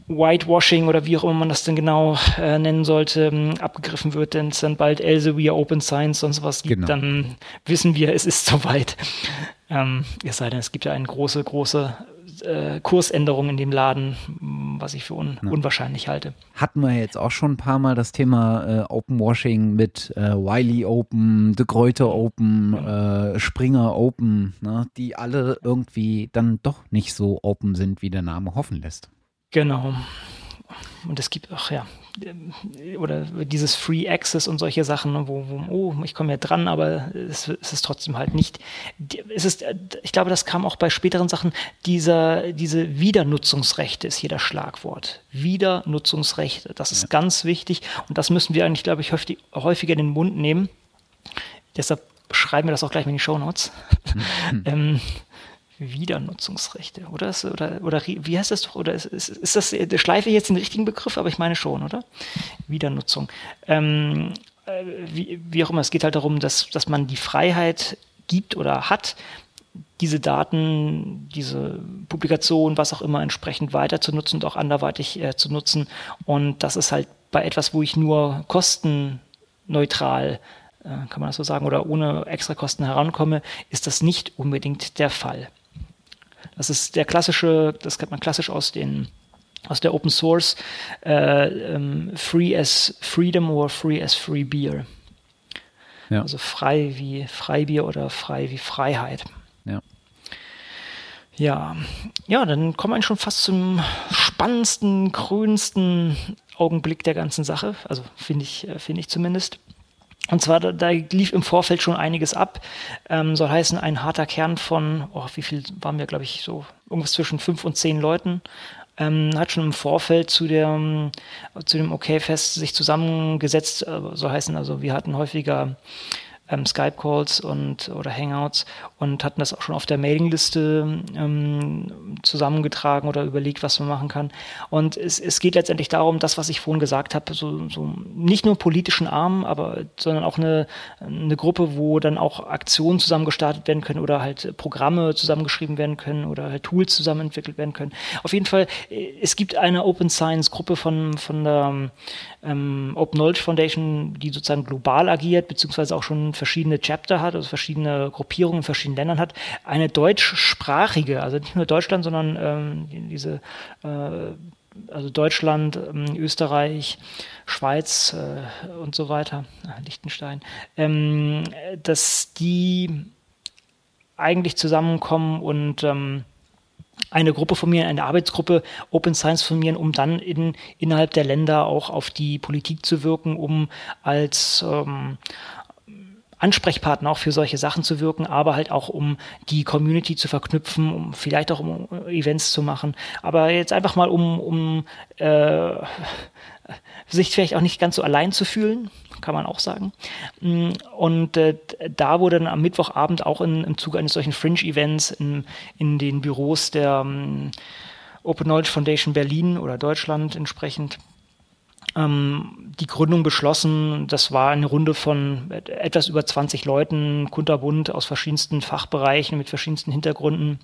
Whitewashing oder wie auch immer man das denn genau äh, nennen sollte, ähm, abgegriffen wird, denn es dann bald Elsevier, Open Science und sowas gibt, genau. Dann wissen wir, es ist soweit. Ähm, es sei denn, es gibt ja eine große, große äh, Kursänderung in dem Laden, was ich für un- ja. unwahrscheinlich halte. Hatten wir jetzt auch schon ein paar Mal das Thema äh, Openwashing mit äh, Wiley Open, De Gruyter Open, äh, Springer Open, ne, die alle irgendwie dann doch nicht so open sind, wie der Name hoffen lässt. Genau. Und es gibt auch, ja, oder dieses Free Access und solche Sachen, wo, wo oh, ich komme ja dran, aber es, es ist trotzdem halt nicht. Es ist, ich glaube, das kam auch bei späteren Sachen, dieser, diese Wiedernutzungsrechte ist hier das Schlagwort. Wiedernutzungsrechte, das ist ja. ganz wichtig und das müssen wir eigentlich, glaube ich, häufig, häufiger in den Mund nehmen. Deshalb schreiben wir das auch gleich mal in die Shownotes. Mhm. ähm, Wiedernutzungsrechte, oder? Oder, oder wie heißt das doch? Oder ist, ist, ist das, schleife ich jetzt den richtigen Begriff? Aber ich meine schon, oder? Wiedernutzung. Ähm, äh, wie, wie auch immer, es geht halt darum, dass, dass man die Freiheit gibt oder hat, diese Daten, diese Publikation, was auch immer, entsprechend weiter zu nutzen und auch anderweitig äh, zu nutzen. Und das ist halt bei etwas, wo ich nur kostenneutral, äh, kann man das so sagen, oder ohne Extrakosten herankomme, ist das nicht unbedingt der Fall. Das ist der klassische, das kennt man klassisch aus den aus der Open Source äh, ähm, Free as Freedom oder Free as Free Beer. Ja. Also frei wie Freibier oder frei wie Freiheit. Ja. Ja, ja, dann kommen wir eigentlich schon fast zum spannendsten, grünsten Augenblick der ganzen Sache. Also finde ich, finde ich zumindest. Und zwar, da, da lief im Vorfeld schon einiges ab. Ähm, soll heißen, ein harter Kern von, oh, wie viel waren wir, glaube ich, so irgendwas zwischen fünf und zehn Leuten, ähm, hat schon im Vorfeld zu, der, zu dem OK-Fest sich zusammengesetzt. Äh, soll heißen, also wir hatten häufiger ähm, Skype-Calls und oder Hangouts und hatten das auch schon auf der Mailingliste ähm, zusammengetragen oder überlegt, was man machen kann. Und es, es geht letztendlich darum, das, was ich vorhin gesagt habe, so, so nicht nur politischen Arm, aber sondern auch eine, eine Gruppe, wo dann auch Aktionen zusammen gestartet werden können oder halt Programme zusammengeschrieben werden können oder halt Tools zusammen entwickelt werden können. Auf jeden Fall, es gibt eine Open Science Gruppe von, von der ähm, Open Knowledge Foundation, die sozusagen global agiert, beziehungsweise auch schon verschiedene Chapter hat, also verschiedene Gruppierungen in verschiedenen Ländern hat. Eine deutschsprachige, also nicht nur Deutschland, sondern ähm, diese äh, also Deutschland, ähm, Österreich, Schweiz äh, und so weiter, äh, Liechtenstein, ähm, dass die eigentlich zusammenkommen und ähm, eine Gruppe formieren, eine Arbeitsgruppe Open Science formieren, um dann in, innerhalb der Länder auch auf die Politik zu wirken, um als ähm, Ansprechpartner auch für solche Sachen zu wirken, aber halt auch um die Community zu verknüpfen, um vielleicht auch um Events zu machen. Aber jetzt einfach mal, um, um äh, sich vielleicht auch nicht ganz so allein zu fühlen, kann man auch sagen. Und äh, da wurde dann am Mittwochabend auch in, im Zuge eines solchen Fringe-Events in, in den Büros der um, Open Knowledge Foundation Berlin oder Deutschland entsprechend die Gründung beschlossen. Das war eine Runde von etwas über zwanzig Leuten, kunterbunt aus verschiedensten Fachbereichen mit verschiedensten Hintergründen.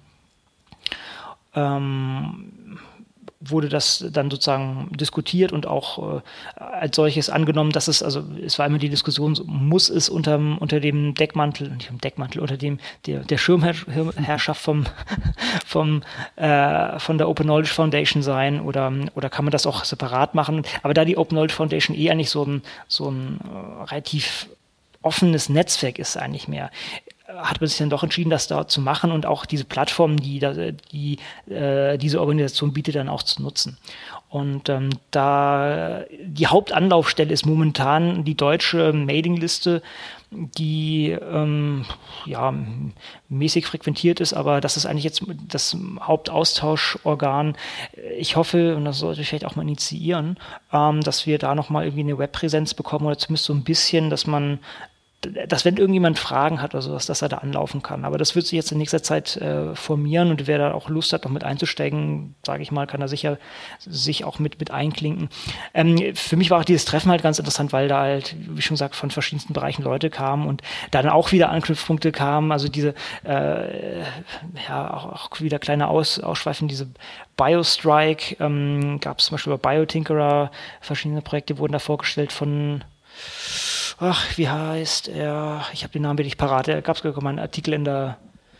Ähm, wurde das dann sozusagen diskutiert und auch äh, als solches angenommen, dass es, also es war immer die Diskussion, muss es unter, unter dem Deckmantel, nicht dem Deckmantel, unter dem der, der Schirmherrschaft vom, vom, äh, von der Open Knowledge Foundation sein oder, oder kann man das auch separat machen? Aber da die Open Knowledge Foundation eh eigentlich so ein, so ein äh, relativ offenes Netzwerk ist eigentlich mehr, hat man sich dann doch entschieden, das da zu machen und auch diese Plattform, die, die äh, diese Organisation bietet, dann auch zu nutzen. Und ähm, da die Hauptanlaufstelle ist momentan die deutsche Mailingliste, die ähm, ja mäßig frequentiert ist, aber das ist eigentlich jetzt das Hauptaustauschorgan. Ich hoffe, und das sollte ich vielleicht auch mal initiieren, ähm, dass wir da nochmal irgendwie eine Webpräsenz bekommen oder zumindest so ein bisschen, dass man dass wenn irgendjemand Fragen hat oder sowas, dass er da anlaufen kann. Aber das wird sich jetzt in nächster Zeit äh, formieren und wer da auch Lust hat, noch mit einzusteigen, sage ich mal, kann er sicher sich auch mit, mit einklinken. Ähm, für mich war auch dieses Treffen halt ganz interessant, weil da halt, wie schon gesagt, von verschiedensten Bereichen Leute kamen und dann auch wieder Anknüpfpunkte kamen. Also diese, äh, ja, auch, auch wieder kleine Aus, Ausschweifen, diese Biostrike, ähm, gab es zum Beispiel bei Biotinkerer, verschiedene Projekte wurden da vorgestellt von Ach, wie heißt er? Ich habe den Namen wirklich parat. Da gab es sogar mal einen Artikel in der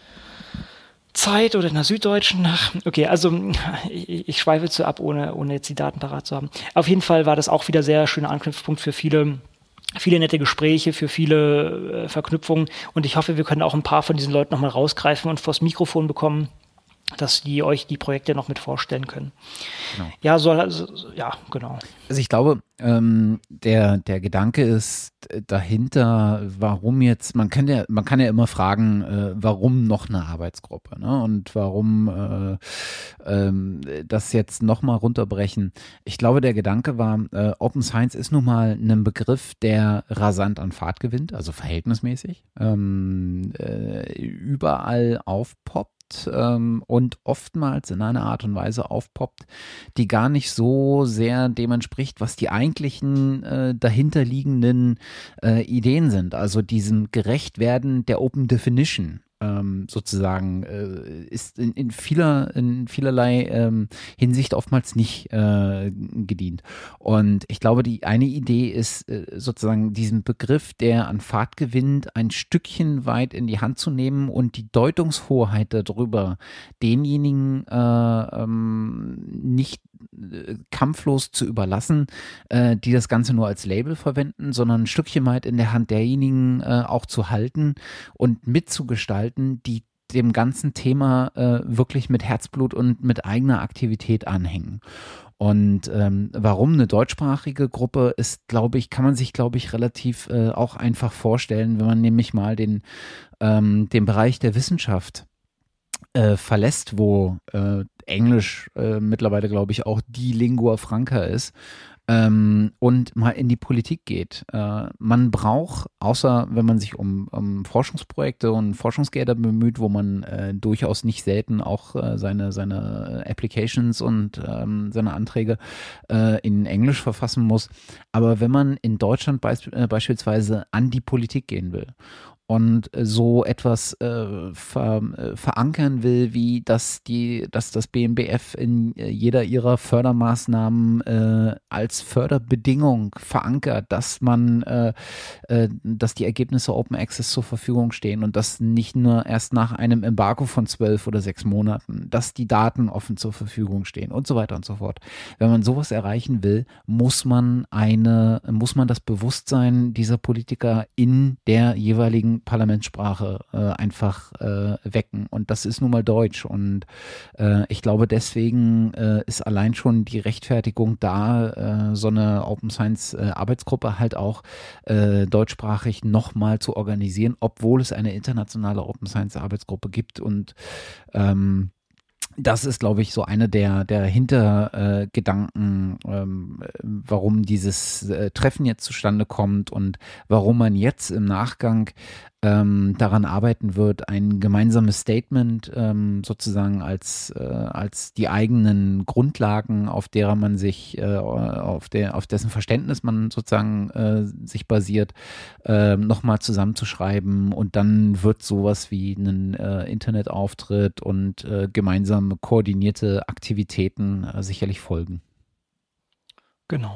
Zeit oder in der Süddeutschen. Ach, okay, also ich, ich schweife zu ab, ohne, ohne jetzt die Daten parat zu haben. Auf jeden Fall war das auch wieder sehr schöner Anknüpfpunkt für viele, viele nette Gespräche, für viele äh, Verknüpfungen. Und ich hoffe, wir können auch ein paar von diesen Leuten nochmal rausgreifen und vors Mikrofon bekommen, dass die euch die Projekte noch mit vorstellen können. Genau. Ja, so, also, ja, genau. Also ich glaube, ähm, der, der Gedanke ist dahinter, warum jetzt, man kann ja, man kann ja immer fragen, äh, warum noch eine Arbeitsgruppe, ne? Und warum äh, ähm, das jetzt nochmal runterbrechen. Ich glaube, der Gedanke war, äh, Open Science ist nun mal ein Begriff, der rasant an Fahrt gewinnt, also verhältnismäßig, ähm, äh, überall aufpoppt. Ähm, und oftmals in einer Art und Weise aufpoppt, die gar nicht so sehr dem entspricht, was die eigentlichen äh, dahinterliegenden äh, Ideen sind. Also diesem Gerechtwerden der Open Definition. Ähm, sozusagen äh, ist in, in vieler in vielerlei ähm, Hinsicht oftmals nicht äh, gedient. Und ich glaube, die eine Idee ist äh, sozusagen diesen Begriff, der an Fahrt gewinnt, ein Stückchen weit in die Hand zu nehmen und die Deutungshoheit darüber denjenigen äh, ähm, nicht äh, kampflos zu überlassen, äh, die das Ganze nur als Label verwenden, sondern ein Stückchen weit in der Hand derjenigen äh, auch zu halten und mitzugestalten, die dem ganzen Thema äh, wirklich mit Herzblut und mit eigener Aktivität anhängen. Und ähm, warum eine deutschsprachige Gruppe ist, glaube ich, kann man sich, glaube ich, relativ äh, auch einfach vorstellen, wenn man nämlich mal den, ähm, den Bereich der Wissenschaft äh, verlässt, wo äh, Englisch äh, mittlerweile, glaube ich, auch die Lingua Franca ist. Ähm, und mal in die Politik geht. Äh, man braucht, außer wenn man sich um, um Forschungsprojekte und Forschungsgelder bemüht, wo man äh, durchaus nicht selten auch äh, seine, seine Applications und ähm, seine Anträge äh, in Englisch verfassen muss. Aber wenn man in Deutschland beisp- äh, beispielsweise an die Politik gehen will und so etwas äh, ver, äh, verankern will, wie dass die, dass das B M B F in jeder ihrer Fördermaßnahmen äh, als Förderbedingung verankert, dass man, äh, äh, dass die Ergebnisse Open Access zur Verfügung stehen und das nicht nur erst nach einem Embargo von zwölf oder sechs Monaten, dass die Daten offen zur Verfügung stehen und so weiter und so fort. Wenn man sowas erreichen will, muss man eine, muss man das Bewusstsein dieser Politiker in der jeweiligen Parlamentssprache äh, einfach äh, wecken. Und das ist nun mal Deutsch. Und äh, ich glaube, deswegen äh, ist allein schon die Rechtfertigung da, äh, so eine Open Science äh, Arbeitsgruppe halt auch äh, deutschsprachig nochmal zu organisieren, obwohl es eine internationale Open Science Arbeitsgruppe gibt. Und ähm, das ist, glaube ich, so eine der, der Hintergedanken, äh, ähm, warum dieses äh, Treffen jetzt zustande kommt und warum man jetzt im Nachgang ähm, daran arbeiten wird, ein gemeinsames Statement ähm, sozusagen als, äh, als die eigenen Grundlagen, auf derer man sich, äh, auf, der, auf dessen Verständnis man sozusagen äh, sich basiert, äh, nochmal zusammenzuschreiben und dann wird sowas wie ein äh, Internetauftritt und äh, gemeinsame koordinierte Aktivitäten äh, sicherlich folgen. Genau.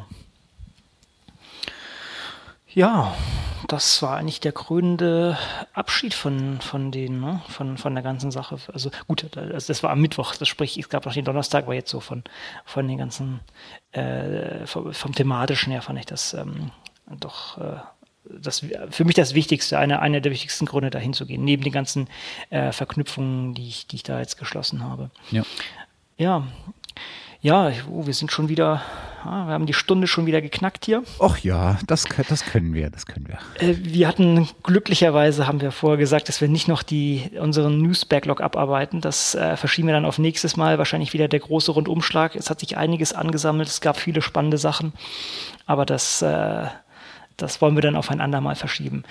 Ja, das war eigentlich der krönende Abschied von, von denen, ne? von, von der ganzen Sache. Also gut, das, das war am Mittwoch, das sprich, es gab noch den Donnerstag, aber jetzt so von, von den ganzen, äh, vom, vom thematischen her fand ich das ähm, doch äh, das, für mich das Wichtigste, eine, eine der wichtigsten Gründe, dahin zu gehen, neben den ganzen äh, Verknüpfungen, die ich, die ich da jetzt geschlossen habe. Ja. Ja. Ja, oh, wir sind schon wieder, ah, wir haben die Stunde schon wieder geknackt hier. Ach ja, das, das können wir, das können wir. Äh, wir hatten, glücklicherweise haben wir vorher gesagt, dass wir nicht noch die, unseren News-Backlog abarbeiten. Das äh, verschieben wir dann auf nächstes Mal, wahrscheinlich wieder der große Rundumschlag. Es hat sich einiges angesammelt, es gab viele spannende Sachen, aber das, äh, das wollen wir dann auf ein andermal verschieben.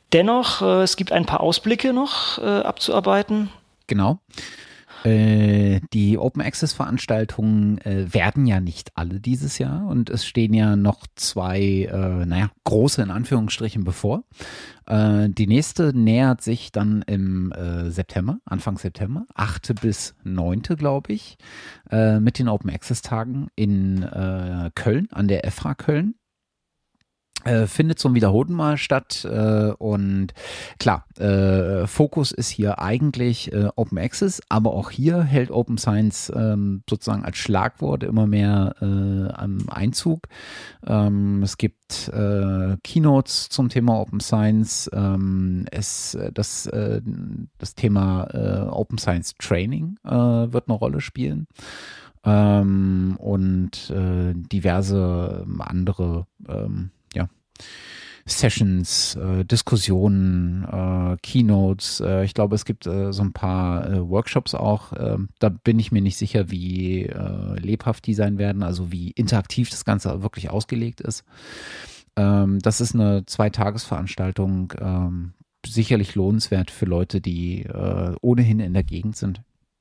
Dennoch, äh, es gibt ein paar Ausblicke noch äh, abzuarbeiten. Genau. Äh, die Open Access Veranstaltungen äh, werden ja nicht alle dieses Jahr und es stehen ja noch zwei, äh, naja, große in Anführungsstrichen bevor. Äh, die nächste nähert sich dann im äh, September, Anfang September, achte bis neunte glaube ich, äh, mit den Open Access Tagen in äh, Köln, an der F H Köln. Äh, findet zum wiederholten Mal statt äh, und klar, äh, Fokus ist hier eigentlich äh, Open Access, aber auch hier hält Open Science ähm, sozusagen als Schlagwort immer mehr äh, am Einzug. Ähm, es gibt äh, Keynotes zum Thema Open Science, ähm, es, das, äh, das Thema äh, Open Science Training äh, wird eine Rolle spielen. Ähm, und äh, diverse andere ähm, ja, Sessions, äh, Diskussionen, äh, Keynotes. Äh, ich glaube, es gibt äh, so ein paar äh, Workshops auch. Äh, da bin ich mir nicht sicher, wie äh, lebhaft die sein werden, also wie interaktiv das Ganze wirklich ausgelegt ist. Ähm, das ist eine Zweitagesveranstaltung, ähm, sicherlich lohnenswert für Leute, die äh, ohnehin in der Gegend sind.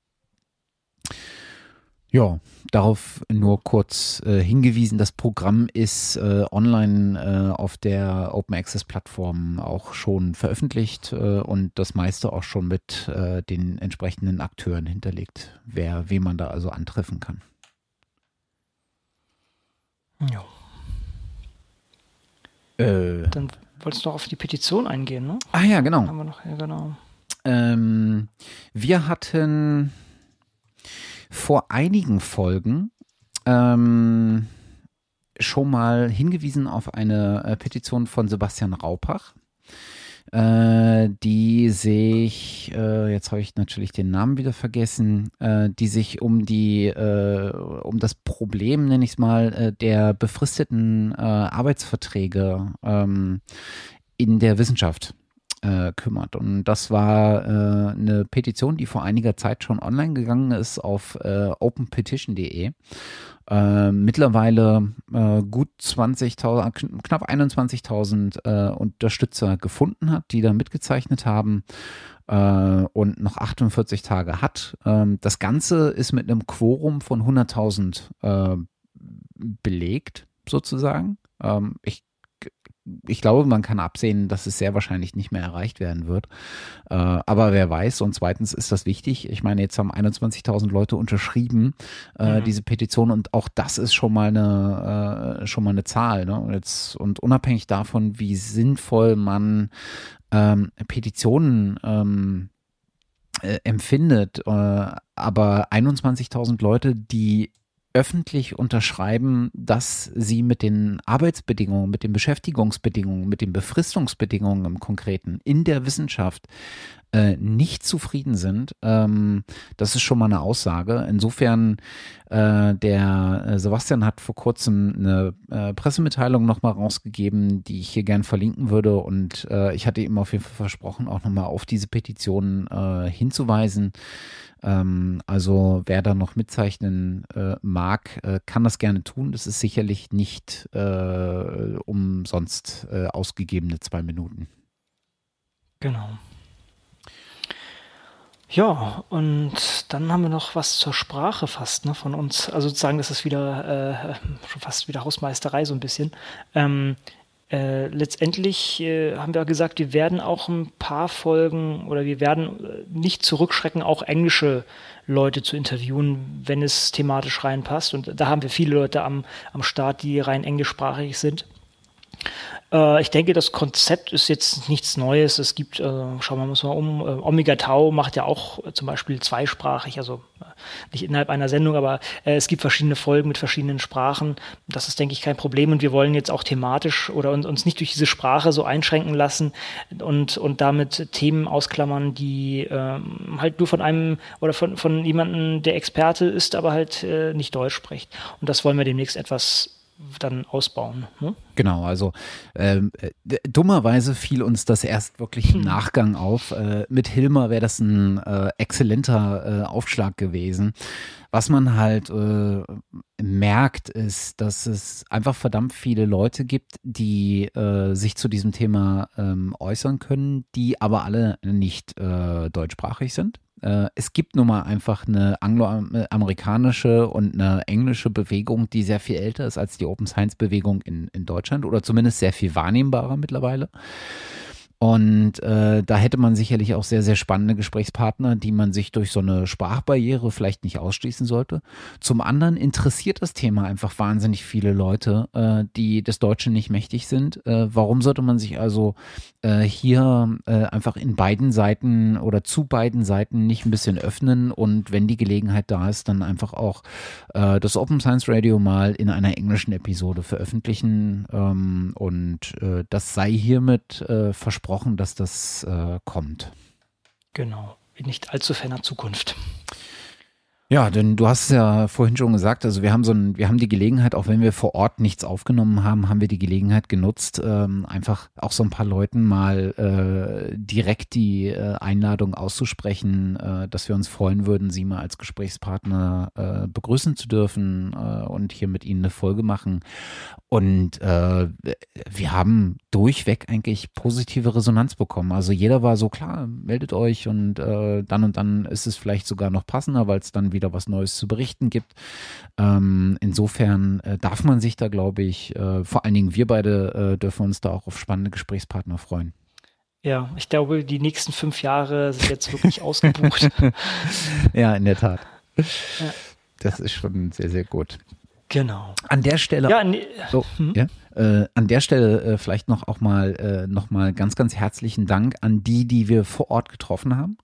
Ja, darauf nur kurz äh, hingewiesen, das Programm ist äh, online äh, auf der Open Access Plattform auch schon veröffentlicht äh, und das meiste auch schon mit äh, den entsprechenden Akteuren hinterlegt, wer, wen man da also antreffen kann. Ja. Äh, Dann wolltest du noch auf die Petition eingehen, ne? Ah ja, genau. Haben wir noch, ja, genau. Ähm, wir hatten vor einigen Folgen ähm, schon mal hingewiesen auf eine äh, Petition von Sebastian Raupach, äh, die sich, äh, jetzt habe ich natürlich den Namen wieder vergessen, äh, die sich um die, äh, um das Problem, nenne ich es mal, äh, der befristeten äh, Arbeitsverträge ähm, in der Wissenschaft kümmert. Und das war äh, eine Petition, die vor einiger Zeit schon online gegangen ist auf äh, open petition punkt de. Äh, mittlerweile äh, gut zwanzigtausend, knapp einundzwanzigtausend äh, Unterstützer gefunden hat, die da mitgezeichnet haben äh, und noch achtundvierzig Tage hat. Ähm, das Ganze ist mit einem Quorum von hunderttausend äh, belegt, sozusagen. Ähm, ich Ich glaube, man kann absehen, dass es sehr wahrscheinlich nicht mehr erreicht werden wird. Äh, aber wer weiß. Und zweitens ist das wichtig. Ich meine, jetzt haben einundzwanzigtausend Leute unterschrieben, äh, mhm. diese Petition. Und auch das ist schon mal eine, äh, schon mal eine Zahl. Ne? Und, jetzt, und unabhängig davon, wie sinnvoll man ähm, Petitionen ähm, äh, empfindet, äh, aber einundzwanzigtausend Leute, die öffentlich unterschreiben, dass sie mit den Arbeitsbedingungen, mit den Beschäftigungsbedingungen, mit den Befristungsbedingungen im Konkreten in der Wissenschaft äh, nicht zufrieden sind. Ähm, das ist schon mal eine Aussage. Insofern, äh, der äh, Sebastian hat vor kurzem eine äh, Pressemitteilung nochmal rausgegeben, die ich hier gern verlinken würde und äh, ich hatte ihm auf jeden Fall versprochen, auch nochmal auf diese Petition äh, hinzuweisen. Also wer da noch mitzeichnen äh, mag, äh, kann das gerne tun. Das ist sicherlich nicht äh, umsonst äh, ausgegebene zwei Minuten. Genau. Ja, und dann haben wir noch was zur Sprache fast, ne, von uns. Also sozusagen, das ist wieder äh, schon fast wieder Hausmeisterei so ein bisschen. Ähm, Äh, letztendlich äh, haben wir gesagt, wir werden auch ein paar Folgen oder wir werden äh, nicht zurückschrecken, auch englische Leute zu interviewen, wenn es thematisch reinpasst. Und da haben wir viele Leute am, am Start, die rein englischsprachig sind. Äh, ich denke, das Konzept ist jetzt nichts Neues. Es gibt, äh, schauen wir uns mal um, äh, Omega Tau macht ja auch äh, zum Beispiel zweisprachig, also äh, nicht innerhalb einer Sendung, aber äh, es gibt verschiedene Folgen mit verschiedenen Sprachen. Das ist, denke ich, kein Problem und wir wollen jetzt auch thematisch oder uns, uns nicht durch diese Sprache so einschränken lassen und, und damit Themen ausklammern, die äh, halt nur von einem oder von, von jemandem, der Experte ist, aber halt äh, nicht Deutsch spricht. Und das wollen wir demnächst etwas dann ausbauen. Ne? Genau, also ähm, d- dummerweise fiel uns das erst wirklich im Hm. Nachgang auf. Äh, mit Hilmer wäre das ein äh, exzellenter äh, Aufschlag gewesen. Was man halt äh, merkt, ist, dass es einfach verdammt viele Leute gibt, die äh, sich zu diesem Thema ähm, äußern können, die aber alle nicht äh, deutschsprachig sind. Äh, es gibt nun mal einfach eine angloamerikanische und eine englische Bewegung, die sehr viel älter ist als die Open Science Bewegung in, in Deutschland oder zumindest sehr viel wahrnehmbarer mittlerweile. Und äh, da hätte man sicherlich auch sehr, sehr spannende Gesprächspartner, die man sich durch so eine Sprachbarriere vielleicht nicht ausschließen sollte. Zum anderen interessiert das Thema einfach wahnsinnig viele Leute, äh, die des Deutschen nicht mächtig sind. Äh, warum sollte man sich also äh, hier äh, einfach in beiden Seiten oder zu beiden Seiten nicht ein bisschen öffnen und wenn die Gelegenheit da ist, dann einfach auch äh, das Open Science Radio mal in einer englischen Episode veröffentlichen ähm, und äh, das sei hiermit äh, versprochen, dass das äh, kommt. Genau, in nicht allzu ferner Zukunft. Ja, denn du hast es ja vorhin schon gesagt, also wir haben so ein, wir haben die Gelegenheit, auch wenn wir vor Ort nichts aufgenommen haben, haben wir die Gelegenheit genutzt, ähm, einfach auch so ein paar Leuten mal äh, direkt die äh, Einladung auszusprechen, äh, dass wir uns freuen würden, sie mal als Gesprächspartner äh, begrüßen zu dürfen äh, und hier mit ihnen eine Folge machen. Und äh, wir haben durchweg eigentlich positive Resonanz bekommen. Also jeder war so, klar, meldet euch und äh, dann und dann ist es vielleicht sogar noch passender, weil es dann wieder was Neues zu berichten gibt. Ähm, insofern äh, darf man sich da, glaube ich, äh, vor allen Dingen wir beide äh, dürfen uns da auch auf spannende Gesprächspartner freuen. Ja, ich glaube, die nächsten fünf Jahre sind jetzt wirklich ausgebucht. Ja, in der Tat. Ja. Das ist schon sehr, sehr gut. Genau. An der Stelle, Ja, nee, so, hm. ja, äh, an der Stelle äh, vielleicht noch auch mal äh, noch mal ganz, ganz herzlichen Dank an die, die wir vor Ort getroffen haben,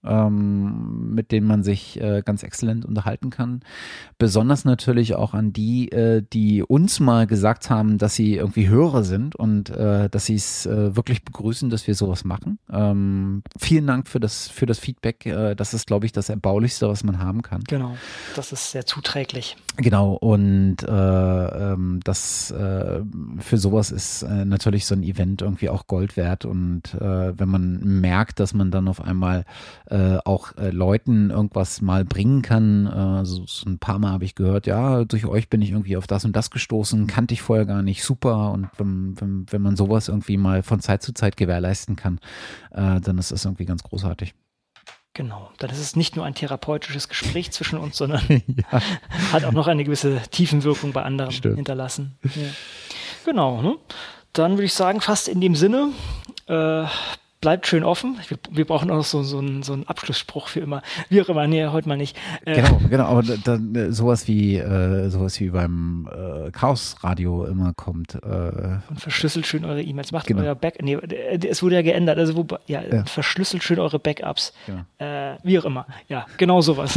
ähm, mit denen man sich äh, ganz exzellent unterhalten kann. Besonders natürlich auch an die, äh, die uns mal gesagt haben, dass sie irgendwie Hörer sind und äh, dass sie es äh, wirklich begrüßen, dass wir sowas machen. Ähm, vielen Dank für das, für das Feedback. Äh, das ist, glaube ich, das Erbaulichste, was man haben kann. Genau, das ist sehr zuträglich. Genau, und äh, ähm, das äh, für sowas ist äh, natürlich so ein Event irgendwie auch Gold wert. Und äh, wenn man merkt, dass man dann auf einmal äh, auch äh, Leuten irgendwas mal bringen kann, äh, so, so ein paar Mal habe ich gehört, ja, durch euch bin ich irgendwie auf das und das gestoßen, kannte ich vorher gar nicht, super. Und wenn, wenn, wenn man sowas irgendwie mal von Zeit zu Zeit gewährleisten kann, äh, dann ist das irgendwie ganz großartig. Genau, dann ist es nicht nur ein therapeutisches Gespräch zwischen uns, sondern Ja. hat auch noch eine gewisse Tiefenwirkung bei anderen Stimmt. hinterlassen. Ja. Genau, ne? Dann würde ich sagen, fast in dem Sinne, äh, bleibt schön offen. Wir, wir brauchen auch noch so, so, einen, so einen Abschlussspruch für immer. Wie auch immer, nee, heute mal nicht. Äh, Genau, genau, aber dann äh, sowas wie äh, sowas wie beim äh, Chaos-Radio immer kommt. Äh, Und verschlüsselt schön eure E-Mails. Macht Genau. euer Back. Nee, äh, es wurde ja geändert. Also wo, ja, Ja. verschlüsselt schön eure Backups. Genau. Äh, wie auch immer. Ja, genau sowas.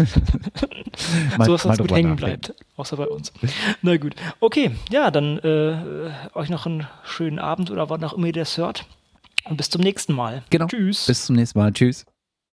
Mal- sowas, mal was gut drüber hängen nachdenken. bleibt. Außer bei uns. Na gut. Okay, ja, dann äh, euch noch einen schönen Abend oder wann auch immer ihr das hört. Und bis zum nächsten Mal. Genau. Tschüss. Bis zum nächsten Mal. Tschüss.